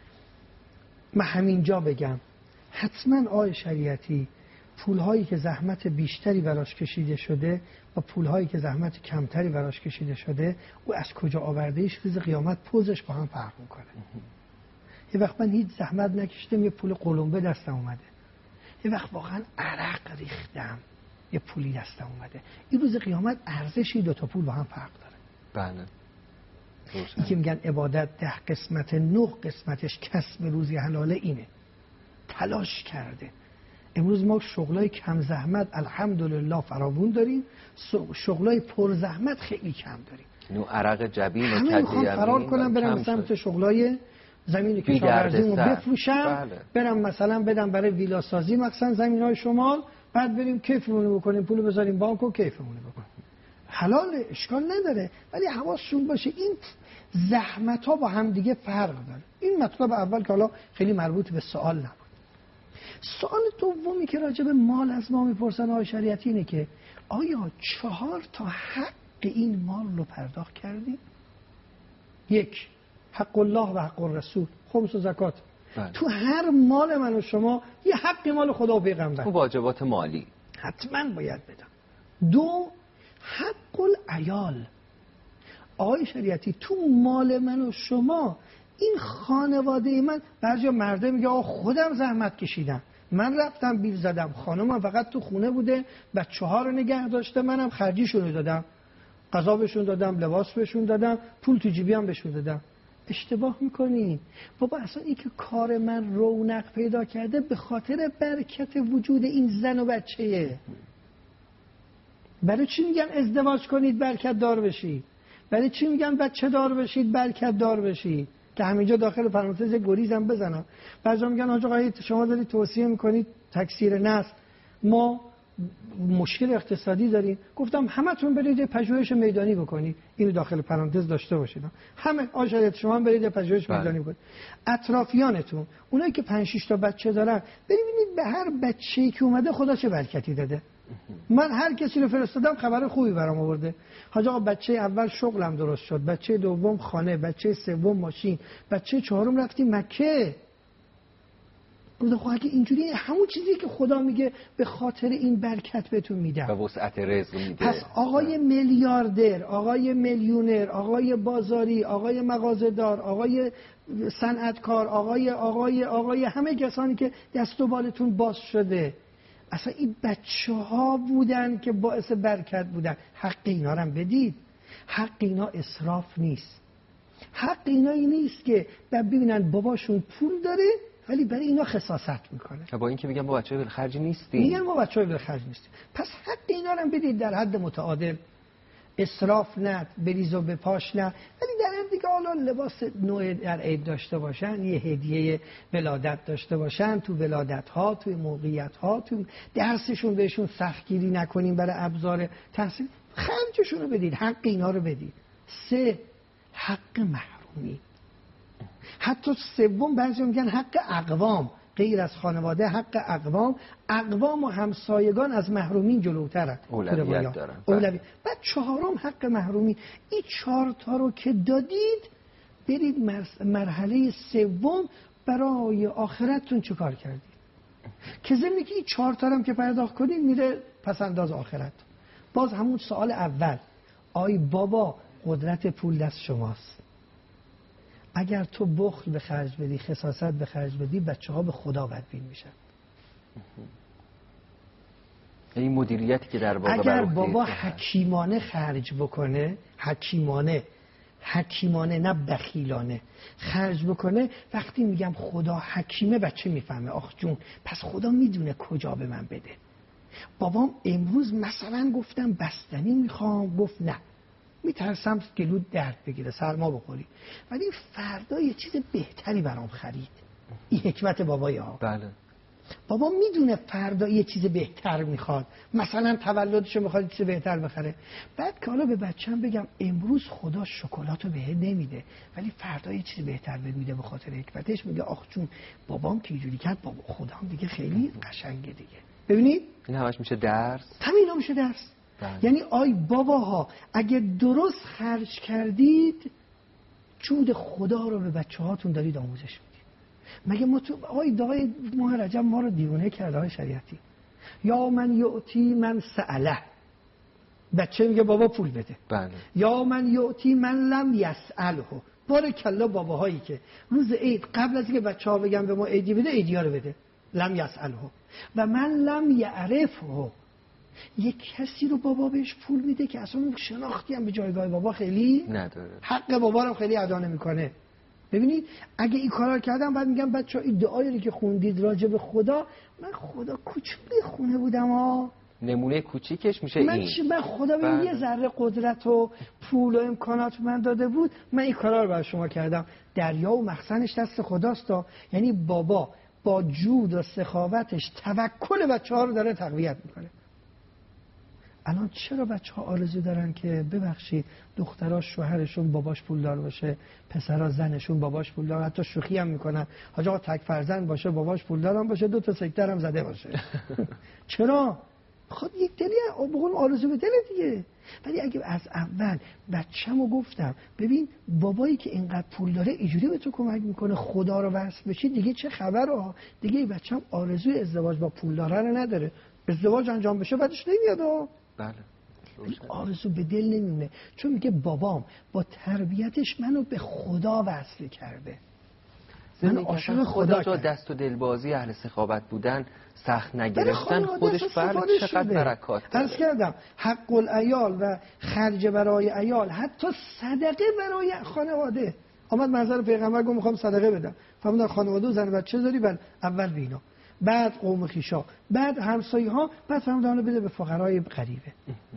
S7: من همینجا بگم حتما آقای شریعتی پولهایی که زحمت بیشتری براش کشیده شده و پولهایی که زحمت کمتری براش کشیده شده و از کجا آورده ایش روز قیامت پوزش با هم فرق میکنه. یه وقت من هیچ زحمت نکشیدم یه پول قلمبه دستم اومده، یه وقت واقعا عرق ریختم یه پولی دستم اومده. این روز قیامت ارزشی دو تا پول با هم فرق داره.
S6: بله.
S7: این که میگن عبادت 10 قسمت 9 قسمتش کسب روزی حلاله اینه. تلاش کرده. امروز ما شغلای کم زحمت الحمدلله فراوون داریم، شغلای پر زحمت خیلی کم داریم.
S6: نو عرق جبین و
S7: همه میخوام فرار کنم برم سمت شغلای زمین کشاورزی رو بفروشم.
S6: بله.
S7: برم مثلا بدم برای ویلا سازی مثلا زمین‌های شمال، بعد بریم کیفمون بکنیم، پول بذاریم بانک و کیفمون بکنیم. حلال اشکال نداره، ولی حواسشون باشه این زحمت‌ها با هم دیگه فرق داره. این مطلب اول که حالا خیلی مربوط به سوال نبود. سوال دومی که راجع به مال از ما میپرسن آقای شریعتی اینه که آیا 4 تا حق این مال رو پرداخت کردیم؟ 1 حق الله و حق الرسول، خمس و زکات.
S6: بله.
S7: تو هر مال من و شما یه حق مال خدا و پیغمبر،
S6: تو واجبات مالی
S7: حتما باید بدم. 2 حق العیال. آقای شریعتی تو مال من و شما این خانواده من، بعضی مرده میگه آقا خودم زحمت کشیدم، من رفتم بیل زدم، خانمم فقط تو خونه بوده، بچه‌ها رو نگه داشته، منم خرجیشون رو دادم، غذا بهشون دادم، لباس بهشون دادم، پول تو جیبی هم بهشون دادم. اشتباه میکنی بابا. اصلا این که کار من رونق پیدا کرده به خاطر برکت وجود این زن و بچه‌ایه. برای چی میگن ازدواج کنید برکت دار بشید؟ برای چی میگن بچه دار بشید برکت دار بشید؟ که همینجا داخل پرانتز گریزم بزنم. بعضا میگن آقا شما دارید توصیه میکنید تکثیر نسل، ما مشکل اقتصادی داریم. گفتم همتون برید پژوهش میدانی بکنید، اینو داخل پرانتز داشته باشید. همه آشایت شما هم برید پژوهش میدانی بکنید. اطرافیانتون اونایی که 5-6 تا بچه دارن ببینید به هر بچه‌ای که اومده خدا چه برکتی داده. من هر کسی رو فرستادم خبر خوبی برام آورده. حاج آقا بچه اول شغلم درست شد، بچه دوم خانه، بچه سوم ماشین، بچه چهارم رفتیم مکه. گفتم خب اگه اینجوری همون چیزی که خدا میگه به خاطر این برکت بهتون میدم،
S6: و وسعت رزق میده.
S7: پس آقای میلیاردر، آقای میلیونر، آقای بازاری، آقای مغازه‌دار، آقای صنعتکار، آقای همه کسانی که دست و بالتون باز شده، اصلا این بچه‌ها بودن که باعث برکت بودن. حق اینا رو هم بدید. حق اینا اسراف نیست. حق اینا این نیست که ببینن باباشون پول داره ولی برای اینا خساست میکنه.
S6: با این که میگن ما بچه‌های بالخرج نیستیم.
S7: میگن ما بچه‌های بالخرج نیستیم. پس حق اینا رو هم بدید در حد متعادل. اسراف نه، بریز و بپاش نه، ولی در این دیگه حالا لباس نوع در عید داشته باشن، یه هدیه ولادت داشته باشن، تو ولادت ها، تو موقعیت ها، تو درسشون بهشون سختگیری نکنیم برای ابزار تحصیل، خرجشون رو بدید، حق اینا رو بدید. 3 حق محرومی. حتی سوم بعضی میگن حق اقوام، غیر از خانواده حق اقوام و همسایگان از محرومین جلوترن،
S6: اولویت دارن.
S7: اولویت. بعد 4 حق محرومی. این 4 تا رو که دادید برید مرحله سوم برای آخرتتون چه کار کردید، که ضمن که این 4 تا هم که پرداخت کنید میره پس انداز آخرت. باز همون سوال اول، آی بابا قدرت پول دست شماست، اگر تو بخل به خرج بدی، خساست به خرج بدی، بچه‌ها به خدا بدبین میشن.
S6: این مدیریتی که در واقع
S7: اگر بابا حکیمانه خرج بکنه، حکیمانه نه بخیلانه خرج بکنه، وقتی میگم خدا حکیمه بچه میفهمه آخ جون پس خدا میدونه کجا به من بده. بابام امروز مثلا گفتم بستنی میخوام، گفت نه میترسم گلود درد بگیره سرما بخوری، ولی فردا یه چیز بهتری برام خرید. این حکمت بابای ها.
S6: بله.
S7: بابا میدونه فردا یه چیز بهتر میخواد، مثلا تولدشو میخواد یه چیز بهتر بخره. بعد که حالا به بچه‌م بگم امروز خدا شکلاتو بهت نمیده ولی فردا یه چیز بهتر بهت میده، به خاطر حکمتش میگه آخ جون بابام که اینجوری کرد، بابا خدام دیگه خیلی قشنگه دیگه. ببینید
S6: این همش میشه درس.
S7: همین میشه درس.
S6: بله.
S7: یعنی آی باباها اگه درست خرج کردید جود خدا رو به بچه هاتون دارید آموزش میدید. مگه ما تو دعای ماه رجب ما رو دیوانه کرده های شریعتی. یا من یعطی من سأله، بچه میگه بابا پول بده.
S6: بله.
S7: یا من یعطی من لم یسأله، بارکالله باباهایی که روز عید قبل از اینکه بچه‌ها بگن به ما عیدی بده عیدی‌ها رو بده، لم یسأله. و من لم یعرفه، یک کسی رو بابا بهش پول میده که اصلا شناختی هم به جایگاه بابا خیلی
S6: نداره،
S7: حق بابا رو خیلی ادا نمیکنه. ببینید اگه این کارا کردم بعد میگم بچه‌ها این دعایی که خوندید راجع به خدا، من خدا کوچولی خونه بودم
S6: نمونه کوچیکش میشه این.
S7: من خدا به یه ذره قدرت و پول و امکانات من داده بود، من این کارا رو برای شما کردم. دریا و مخزنش دست خداست. یعنی بابا با جود و سخاوتش توکل بچه‌ها رو داره تقویت میکنه. الان چرا بچه‌ها آرزو دارن که ببخشید دخترها شوهرشون باباش پولدار باشه، پسرها زنشون باباش پولدار، حتی شوخی هم میکنن حاج آقا تک فرزند باشه باباش پولدار هم باشه 2 تا سکتر هم زده باشه. چرا؟ خود یک دلی بقول آرزو به دل دیگه. ولی اگه از اول بچه‌مو گفتم ببین بابایی که اینقدر پول داره اینجوری به تو کمک میکنه خدا رو وصل بشی، دیگه چه خبره؟ دیگه بچه‌م آرزوی ازدواج با پولدار رو نداره، ازدواج انجام بشه بعدش نمیاد.
S6: بله.
S7: آرزو به دل نمیمونه، چون میگه بابام با تربیتش منو به خدا وصل کرده، من عاشق خدا
S6: تو دست و دلبازی اهل سخاوت بودن سخت نگرفتن خودش چقدر برکات داره.
S7: عرض کردم حق العیال و خرج برای عیال، حتی صدقه برای خانواده. آمد منظر پیغمبر گفت میخوام صدقه بدم، فرمودن خانواده و زن و بچه داری؟ بله. اول بینا، بعد قوم خیشا، بعد همسایه ها، بعد فرمودن بده به فقرای غریبه.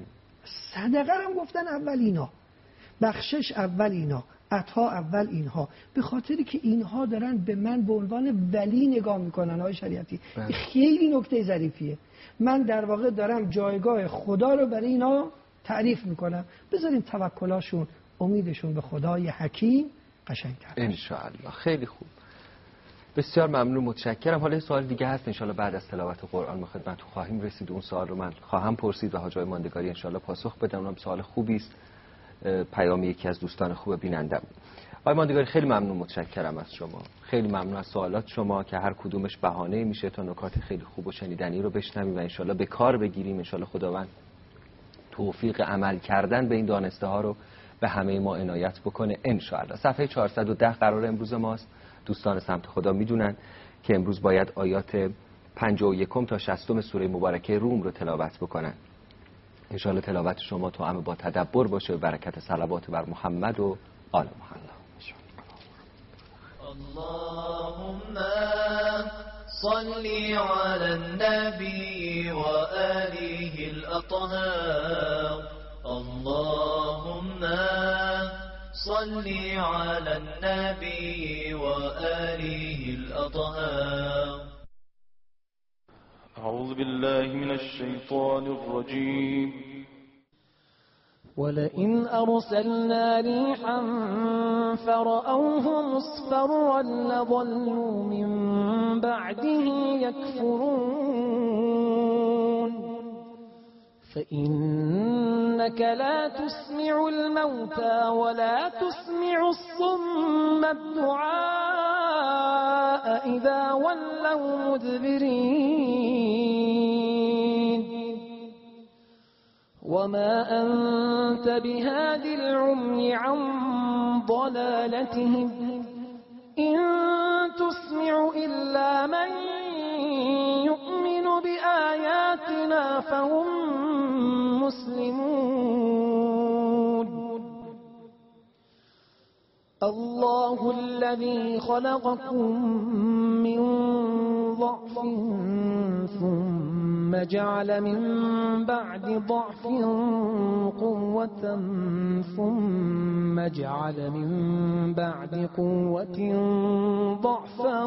S7: صدقه هم گفتن اول اینا، بخشش اول اینا، عطا اول اینها، به خاطری که اینها دارن به من به عنوان ولی نگاه میکنن. های شریعتی خیلی نکته ظریفیه. من در واقع دارم جایگاه خدا رو برای اینا تعریف میکنم. بذارین توکلاشون، امیدشون به خدای حکیم قشنگ‌تر
S6: ان شاء الله. خیلی خوب، بسیار ممنون، متشکرم. حالا سوال دیگه هست ان شاء الله بعد از تلاوت قرآن ما خدمتتون خواهیم رسید. اون سوال رو من خواهم پرسید و حاجای ماندگاری ان شاء الله پاسخ بدم. اونم سوال خوبی است، پیام یکی از دوستان خوب بینندم. آقای ماندگاری خیلی ممنون، متشکرم از شما. خیلی ممنون از سوالات شما که هر کدومش بهانه میشه تا نکات خیلی خوب و شنیدنی رو بشنویم و ان شاء الله به کار بگیریم. ان شاء الله خداوند توفیق عمل کردن به این دانسته ها رو به همه ما عنایت بکنه ان شاء الله. صفحه 410 قرار امروز ماست. دوستان سمت خدا میدونن که امروز باید آیات 51 تا 60 سوره مبارکه روم رو تلاوت بکنن. ان شاء الله تلاوت شما تو با تدبر باشه و برکت صلوات بر محمد و آل محمد.
S8: اللهم صل على النبي وآله الأطهار. اللهم صل على النبي وآله الأطهار.
S9: أعوذ بالله من الشيطان الرجيم.
S10: ولئن أرسلنا ريحا فرأوه مصفرا لظلوا من بعده يكفرون فإنك لا تسمع الموتى ولا تسمع الصم الدعاء إذا ولوا مدبرين وما أنت بهاد العمي عن ضلالتهم إن تسمع إلا من يؤمن بآياتنا فهم مسلمون. الله الذي خلقكم من ضعف ثم جعل من بعد ضعف قوة ثم جعل من بعد قوة ضعفا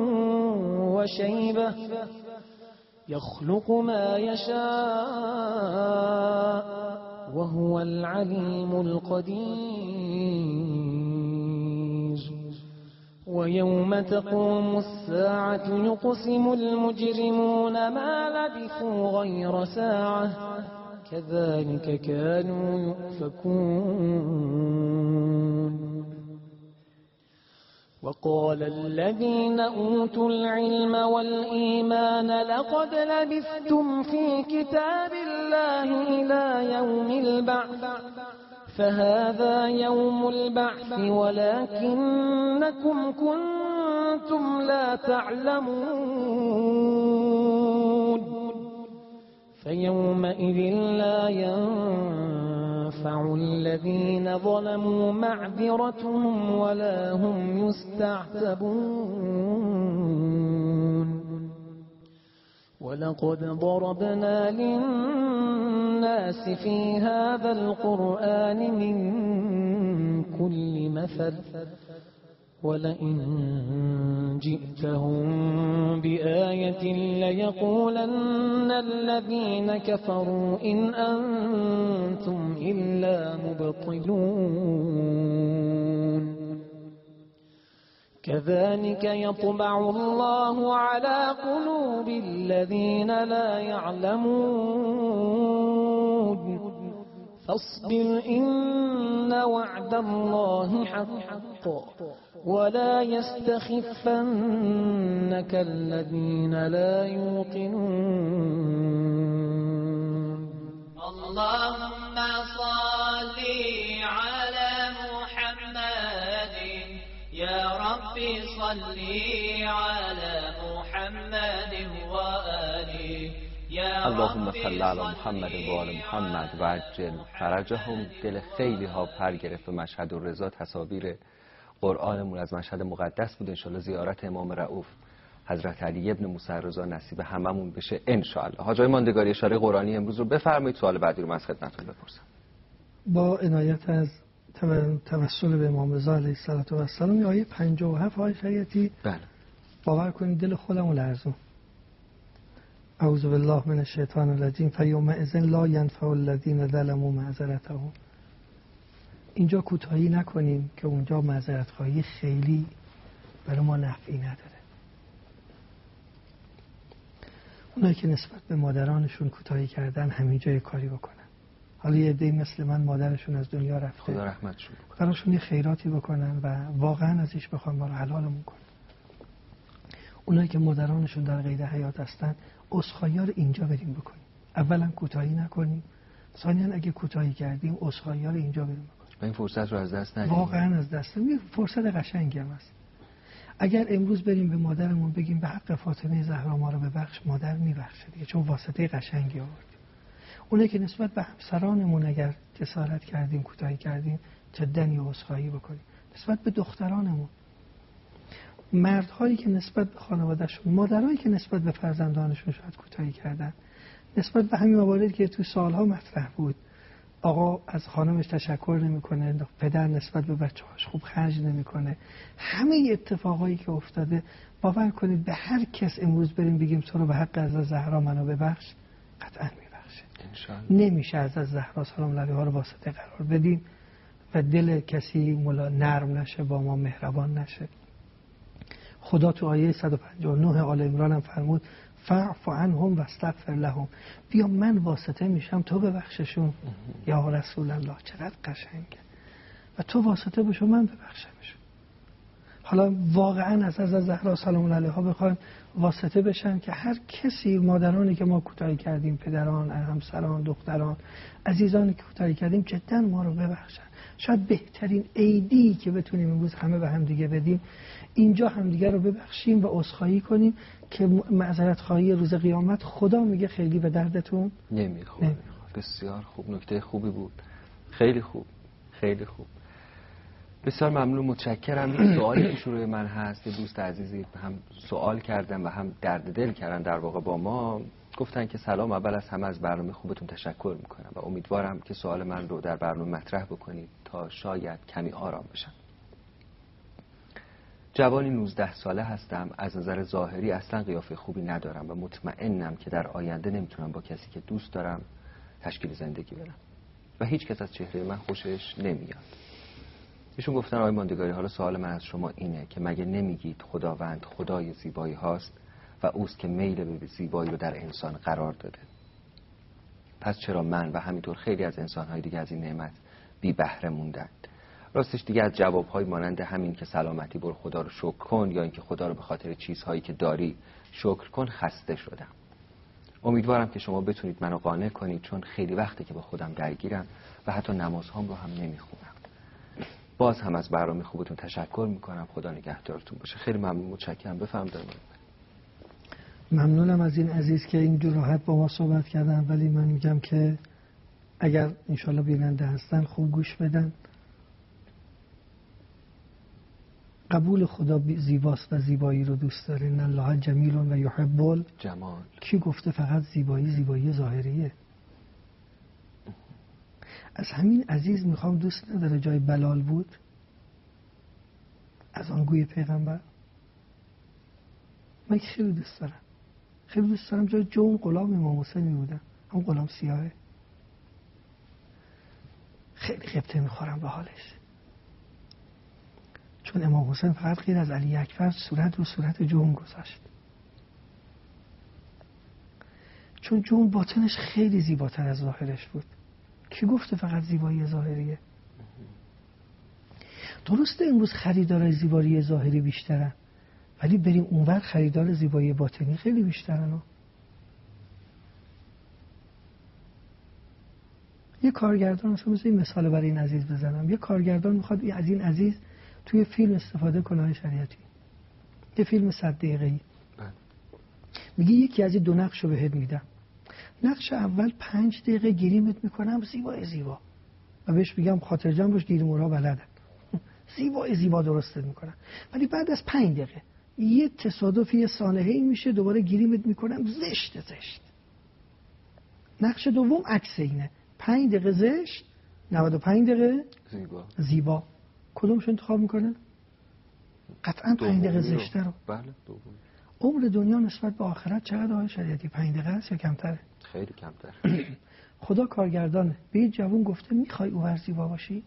S10: وشيبة يخلق ما يشاء وهو العليم القدير. ويوم تقوم الساعة يقسم المجرمون ما لبثوا غير ساعة كذلك كانوا يؤفكون. وقال الذين أوتوا العلم والإيمان لقد لبثتم في كتاب الله إلى يوم البعث فهذا يوم البعث ولكنكم كنتم لا تعلمون. فيومئذ لا ينفع الذين ظلموا معذرتهم ولا هم يستعتبون. ولقد ضربنا للناس في هذا القرآن من كل مثل ولئن جئتهم بآية ليقولن الذين كفروا إن أنتم إلا مبطلون. كذلك يطبع الله على قلوب الذين لا يعلمون. فاصبر إن وعد الله حق ولا يستخفنك الذين لا يوقنون.
S8: اللهم صل على محمد يا رب صل على محمد وآله
S6: اللهم صل علی محمد و آل محمد و عجل فرجهم. دل خیلی ها پر گرفت به مشهد الرضا. تصاویر قرآنمون از مشهد مقدس بود. انشالله زیارت امام رؤوف حضرت علی ابن موسی رضا نصیب هممون بشه انشالله. حاجای ماندگاری اشاره قرآنی امروز رو بفرمایید. سوال بعدی رو من از خدمتتون بپرسم.
S7: با عنایت از توسل به امام رضا علیه السلام آیه 57 آیه شریعتی
S6: بله
S7: باور کنید دل خودمو لرزون. اعوذ بالله من الشیطان الرجیم فیومئذ لا ینفع الذین ظلموا معذرتهم. اینجا کوتاهی نکنیم که اونجا معذرت خواهی خیلی برای ما نفعی نداره. اونایی که نسبت به مادرانشون کوتاهی کردن همینجا یه کاری بکنن. حالا یه عده‌ای مثل من مادرشون از دنیا رفته،
S6: خدا رحمتشون بکنه،
S7: براشون یه خیراتی بکنن و واقعا ازش بخوان ما رو حلالمون کنن. اونایی که مادرانشون در قید حیات هستن عذرخواهی رو اینجا بریم بکنیم. اولا کوتاهی نکنیم، ثانیا اگه کوتاهی کردیم عذرخواهی رو اینجا بریم بکنیم.
S6: این فرصت رو از دست ندیم.
S7: واقعا از دست ندیم. فرصت قشنگی هم است. اگر امروز بریم به مادرمون بگیم به حق فاطمه زهرا ما رو ببخش، مادر میبخشه دیگه، چون واسطه قشنگی آورد. اونایی که نسبت به همسرانمون اگر جسارت کردیم، کوتاهی کردیم، جداً عذرخواهی بکنیم. نسبت به دخترانمون، مردهایی که نسبت به خانوادهشون، مادرهایی که نسبت به فرزندانشون شاید کوتاهی کردن، نسبت به همین مواردی که تو سالها مطرح بود، آقا از خانمش تشکر نمیکنه، پدر نسبت به بچه‌هاش خوب خرج نمیکنه، همه اتفاقایی که افتاده، باور کنید به هر کس امروز بریم بگیم تو رو به حق از زهرا منو ببخش، قطعا میبخشه. نمیشه از زهرا سلام علیها رو واسطه قرار بدیم و دل کسی نرم نشه، با ما مهربان نشه. خدا تو آیه 159 آل عمران هم فرمود فاعف عنهم واستغفر لهم. بیا من واسطه میشم تو ببخششون. یا رسول الله، چقدر قشنگه. و تو واسطه بشو من ببخشمشون. حالا واقعا از زهرا سلام علیها بخوایم واسطه بشن که هر کسی، مادرانی که ما کوتاهی کردیم، پدران، همسران، دختران، عزیزانی که کوتاهی کردیم، جدا ما رو ببخشن. شاید بهترین عیدی که بتونیم امروز همه به هم دیگه بدیم، اینجا همدیگه رو ببخشیم و عذرخواهی کنیم که معذرت خواهی روز قیامت خدا میگه خیلی به دردتون
S6: نمیخوره. بسیار خوب، نکته خوبی بود. خیلی خوب، خیلی خوب. بسیار ممنون، متشکرم. این سوالی که شروع من هست، دوست عزیزی هم سوال کردن و هم درد دل کردن در واقع با ما، گفتن که سلام، اول از همه از برنامه خوبتون تشکر میکنم و امیدوارم که سوال من رو در برنامه مطرح بکنید تا شاید کمی آرام بشم. جوانی 19 ساله هستم، از نظر ظاهری اصلا قیافه خوبی ندارم و مطمئنم که در آینده نمیتونم با کسی که دوست دارم تشکیل زندگی بدم و هیچ کس از چهره من خوشش نمیاد. ایشون گفتن آقای ماندگاری حالا سوال من از شما اینه که مگه نمیگید خداوند خدای زیبایی هاست و اوست که میل به زیبایی رو در انسان قرار داده؟ پس چرا من و همینطور خیلی از انسان‌های دیگه از این نعمت بی بهره موندن؟ راستش دیگه از جواب‌های مانند همین که سلامتی برو خدا رو شکر کن یا اینکه خدا رو به خاطر چیزهایی که داری شکر کن خسته شدم. امیدوارم که شما بتونید منو قانع کنید، چون خیلی وقته که با خودم درگیرم و حتی نمازهام رو هم نمیخونم. باز هم از برنامه خوبتون تشکر میکنم. خدا نگهدارتون باشه. خیلی ممنون، متشکرم. بفرمایید.
S7: ممنونم از این عزیز که این راحت با ما صحبت کردن، ولی من میگم که اگر انشالله بیننده هستن خوب گوش بدن. قبول خدا زیباست و زیبایی رو دوست داره. ان الله جمیل و یحب الجمال. کی گفته فقط زیبایی ظاهریه؟ از همین عزیز میخوام، دوست نداره جای بلال بود از آن گوی پیغمبر؟ من خیلی دوست دارم، خیلی دوست دارم جای اون غلام امام حسین میبودم، اون غلام سیاهه. خیلی غبطه میخورم به حالش، چون امام حسین فقط غیر از علی اکبر صورت رو صورت جون گذاشت، چون جون باطنش خیلی زیباتر از ظاهرش بود. کی گفته فقط زیبایی ظاهریه؟ درسته امروز خریدارای زیبایی ظاهری بیشترن، ولی بریم اونور خریدار زیبایی باطنی خیلی بیشترن. یه کارگردان، مثلا این مثال برای این عزیز بزنم، یه کارگردان میخواد از این عزیز توی فیلم استفاده کنه شریعتی، یه فیلم 100 دقیقه‌ای، میگه یکی از این دو نقش رو بهت میدم، نقش اول 5 دقیقه گریمت میکنم زیبا و بهش میگم خاطر جمع باش گریمورا بلدن، زیبا درستت میکنم، ولی بعد از 5 دقیقه یه تصادفی یه سانحه‌ای میشه دوباره گریمت میکنم زشت. نقش دوم عکس اینه، 5 دقیقه زشت، 95 دقیقه زیبا. کدومش انتخاب میکنه؟ قطعا 5 دقیقه زشته رو.
S6: بله دوم.
S7: عمر دنیا نسبت به آخرت چقدر آقای شریعتی؟ 5 دقیقه است یا کمتره؟
S6: خیلی کمتر.
S7: خدا کارگردانه، به یه جوون گفته میخوای اونور زیبا باشی؟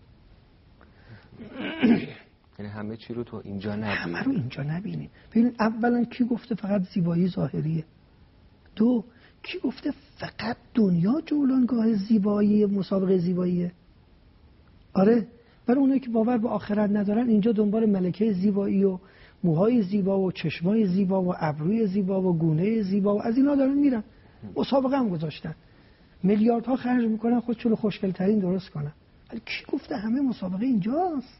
S6: یعنی همه چی رو تو اینجا نبینیم.
S7: همه رو اینجا نبینیم. ببین اولا کی گفته فقط زیبایی ظاهریه؟ دو، کی گفته فقط دنیا جولانگاه زیبایی مسابقه زیباییه؟ آره، برای اونایی که باور به آخرت ندارن اینجا دنبال ملکه زیبایی و موهای زیبا و چشمای زیبا و ابروی زیبا و گونه زیبا و از اینا دارن میرن، مسابقه هم گذاشتن، میلیاردها خرج میکنن خودشون رو خوشگل ترین درست کنن. ولی کی گفته همه مسابقه اینجاست؟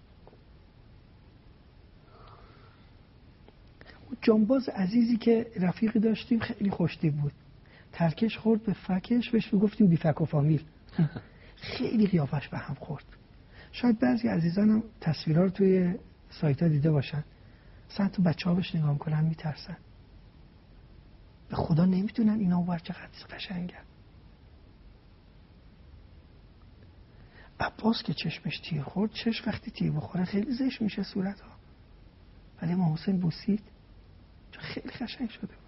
S7: اون جانباز عزیزی که رفیقی داشتیم خیلی خوشتیپ بود، ترکش خورد به فکش، بهش میگفتیم بی فک و فامیل. خیلی قیافش به هم خورد. شاید بعضی عزیزانم تصویرها رو توی سایت ها دیده باشن، مثلا تو بچه ها بهش نگاه میکنن میترسن، به خدا نمیتونن اینا اونور چقدر قشنگن. عباس که چشمش تیر خورد، چشم وقتی تیر بخوره خیلی زشت میشه صورت ها، ولی امام حسین بوسید چون خیلی قشنگ شده بود.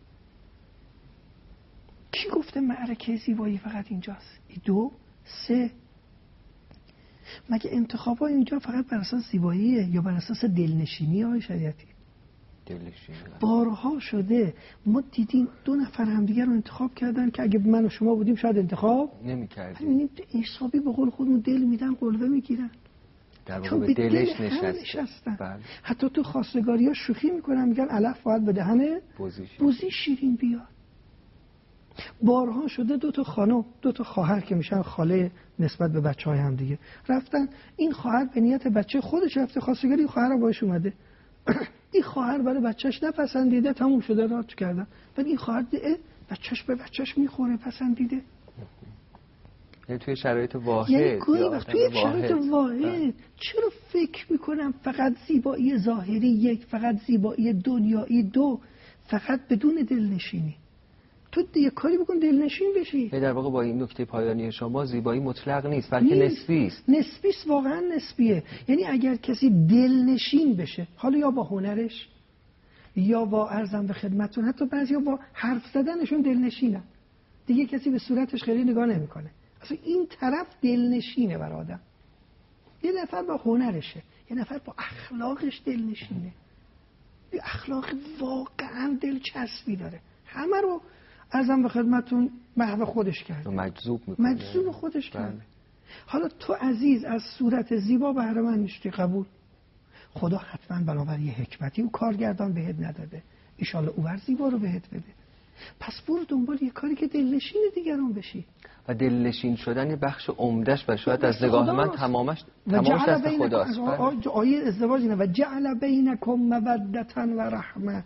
S7: کی گفته معرکه زیبایی فقط اینجاست؟ 2 3 مگه انتخابا اینجا فقط بر اساس زیباییه یا بر اساس دلنشینی های شریعتی؟
S6: دلنشینی.
S7: بارها شده ما دیدیم 2 نفر همدیگه رو انتخاب کردن که اگه من و شما بودیم شاید انتخاب نمی‌کردیم. حسابی به قول خودمون دل میدن قلبه میگیرن،
S6: در واقع به دلش
S7: نشستن. بله. حتی تو خواستگاری‌ها شوخی میکنن، میگن علف باید به دهن بوزی شیرین بیاد. بارها شده 2 تا خانم 2 تا خواهر که میشن خاله نسبت به بچهای هم دیگه رفتن، این خواهر به نیت بچه خودش رفته خواستگاری، خواهر باش اومده، این خواهر برای بچهش نپسندیده، تموم شده رات کردن، ولی این خواهر بچهش به بچهش میخوره، پسندیده.
S6: یعنی توی شرایط واحد،
S7: یعنی گاهی وقت توی شرایط واحد چرا فکر میکنم فقط زیبایی ظاهری 1، فقط زیبایی دنیایی 2، فقط بدون دلنشینی؟ تو یه کاری بکن دلنشین بشی.
S6: در واقع با این نکته پایانی شما زیبایی مطلق نیست بلکه نسبی است.
S7: نسبیست، واقعا نسبیه. یعنی اگر کسی دلنشین بشه، حالا یا با هنرش یا با عرضم به خدمتتون، حتی بعضیا با حرف زدنشون دلنشینن، دیگه کسی به صورتش خیلی نگاه نمیکنه، اصلا این طرف دلنشینه برای آدم. یه نفر با هنرشه، یه نفر با اخلاقش دلنشینه، یه اخلاق واقعا دلچسبی داره، همه رو ازم به خدمتون محو خودش کرده، مجذوب خودش کرده. حالا تو عزیز از صورت زیبا بهره مند میشی، قبول. خدا حتما بنابر یه حکمتی و کارگردان بهت نداده، ایشالله اوور زیبا رو بهت بده. پس برو دنبال یه کاری که دلنشین دیگران بشی.
S6: و دلنشین شدن یه بخش عمدش و شاید از نگاه من تمامش دست خداست.
S7: آیه ازدواج اینه و جعل بینکم مودة و رحمه.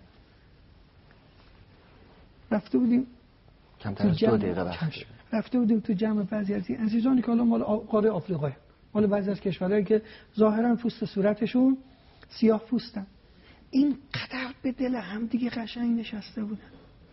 S7: رفته بودیم
S6: کمتر از 2 دقیقه وقت،
S7: رفته بودیم تو جمع بعضی از این عزیزانی که حالا مال قاره آفریقا، مال بعضی از کشورهایی که ظاهرا پوست صورتشون سیاه پوستن، این قدر به دل هم دیگه قشنگ نشسته بودن.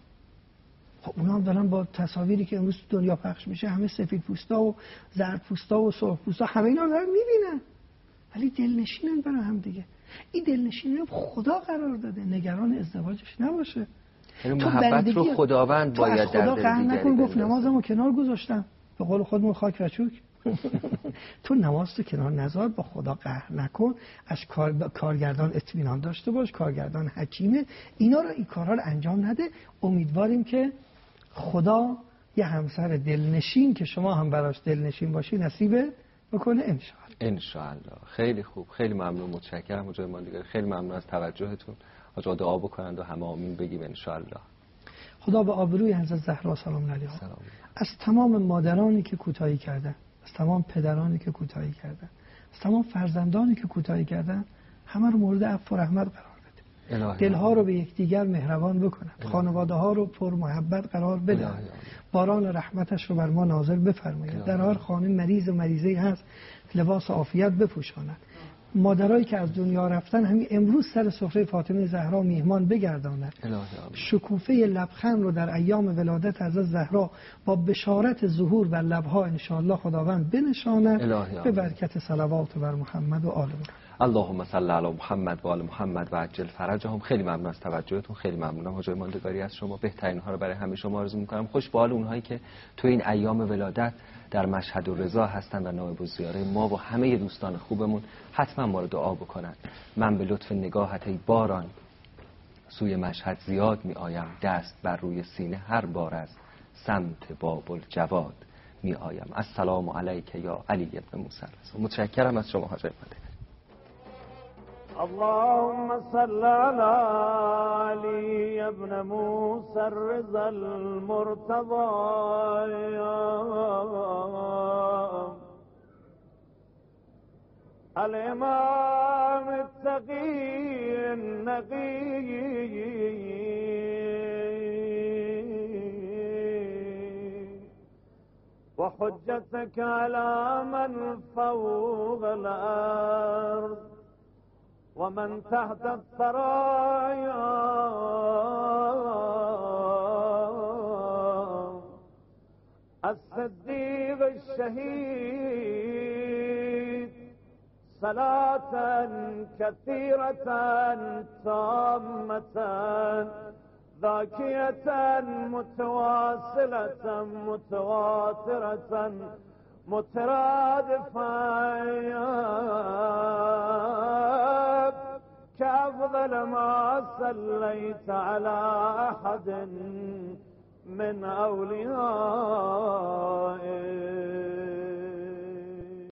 S7: خب اونا هم دارن با تصاویری که امروز دنیا پخش میشه، همه سفید پوستا و زرد پوستا و سرخ پوستا، همه اینا رو میبینن، ولی دلنشینن برای هم دیگه. این دلنشینی رو خدا قرار داده، نگران ازدواجش نباشه.
S6: یعنی محبت رو خداوند باید در دل دیگری
S7: گفت نمازمو کنار گذاشتم، به قول خودمون خاک رچوک. تو نماز تو کنار نذار، با خدا قهر نکن، از کارگردان اطمینان داشته باش، کارگردان حکیمه، اینا رو این کارها رو انجام نده. امیدواریم که خدا یه همسر دلنشین که شما هم براش دلنشین باشی نصیب بکنه
S6: انشاءالله. خیلی خوب، خیلی ممنون، متشکرم حاج ماندگاری، خیلی ممنون از توجهتون. حاج دعا بکنند و همه آمین بگیم انشاءالله.
S7: خدا به آبروی حضرت زهرا سلام علیها از تمام مادرانی که کوتاهی کردن، از تمام پدرانی که کوتاهی کردن، از تمام فرزندانی که کوتاهی کردن، همه رو مورد عفو و رحمت قرار بده. دلها رو به یکدیگر مهربان بکنن، خانواده ها رو پر محبت قرار بدن، باران رحمتش رو بر ما نازل بفرماید. در هر خانه مریض و مریضه‌ای هست لباس عافیت بپوشاند. مادرایی که از دنیا رفتن همین امروز سر سفره فاطمه زهرا میهمان بگرداند. شکوفه لبخند رو در ایام ولادت حضرت زهرا با بشارت ظهور بر لبها انشاءالله خداوند بنشاند، به برکت صلوات بر محمد و آل محمد.
S6: اللهم صل علی محمد و آل محمد و عجل فرجهم. خیلی ممنون از توجهتون، خیلی ممنونم حاج ماندگاری از شما. بهترین ها رو برای همه شما آرزو می‌کنم. خوش به حال اونهایی که تو این ایام ولادت در مشهد و رضا هستن و نایب الزیاره ما و همه دوستان خوبمون حتما ما رو دعا بکنن. من به لطف نگاهت ای باران سوی مشهد زیاد می آیم، دست بر روی سینه هر بار از سمت باب الجواد می آیم. السلام علیک یا علی ابن موسی. متشکرم از شما حاج ماندگاری.
S11: اللهم صل على علي ابن موسى الرضا المرتضى الإمام التقي النقي وحجتك على من فوق الأرض ومن تحت الثرايا الصديق الشهيد صلاة كثيرة تامة ذاكية متواصلة متواترة مترادفة كأفضل ما صليت على أحد من أوليائك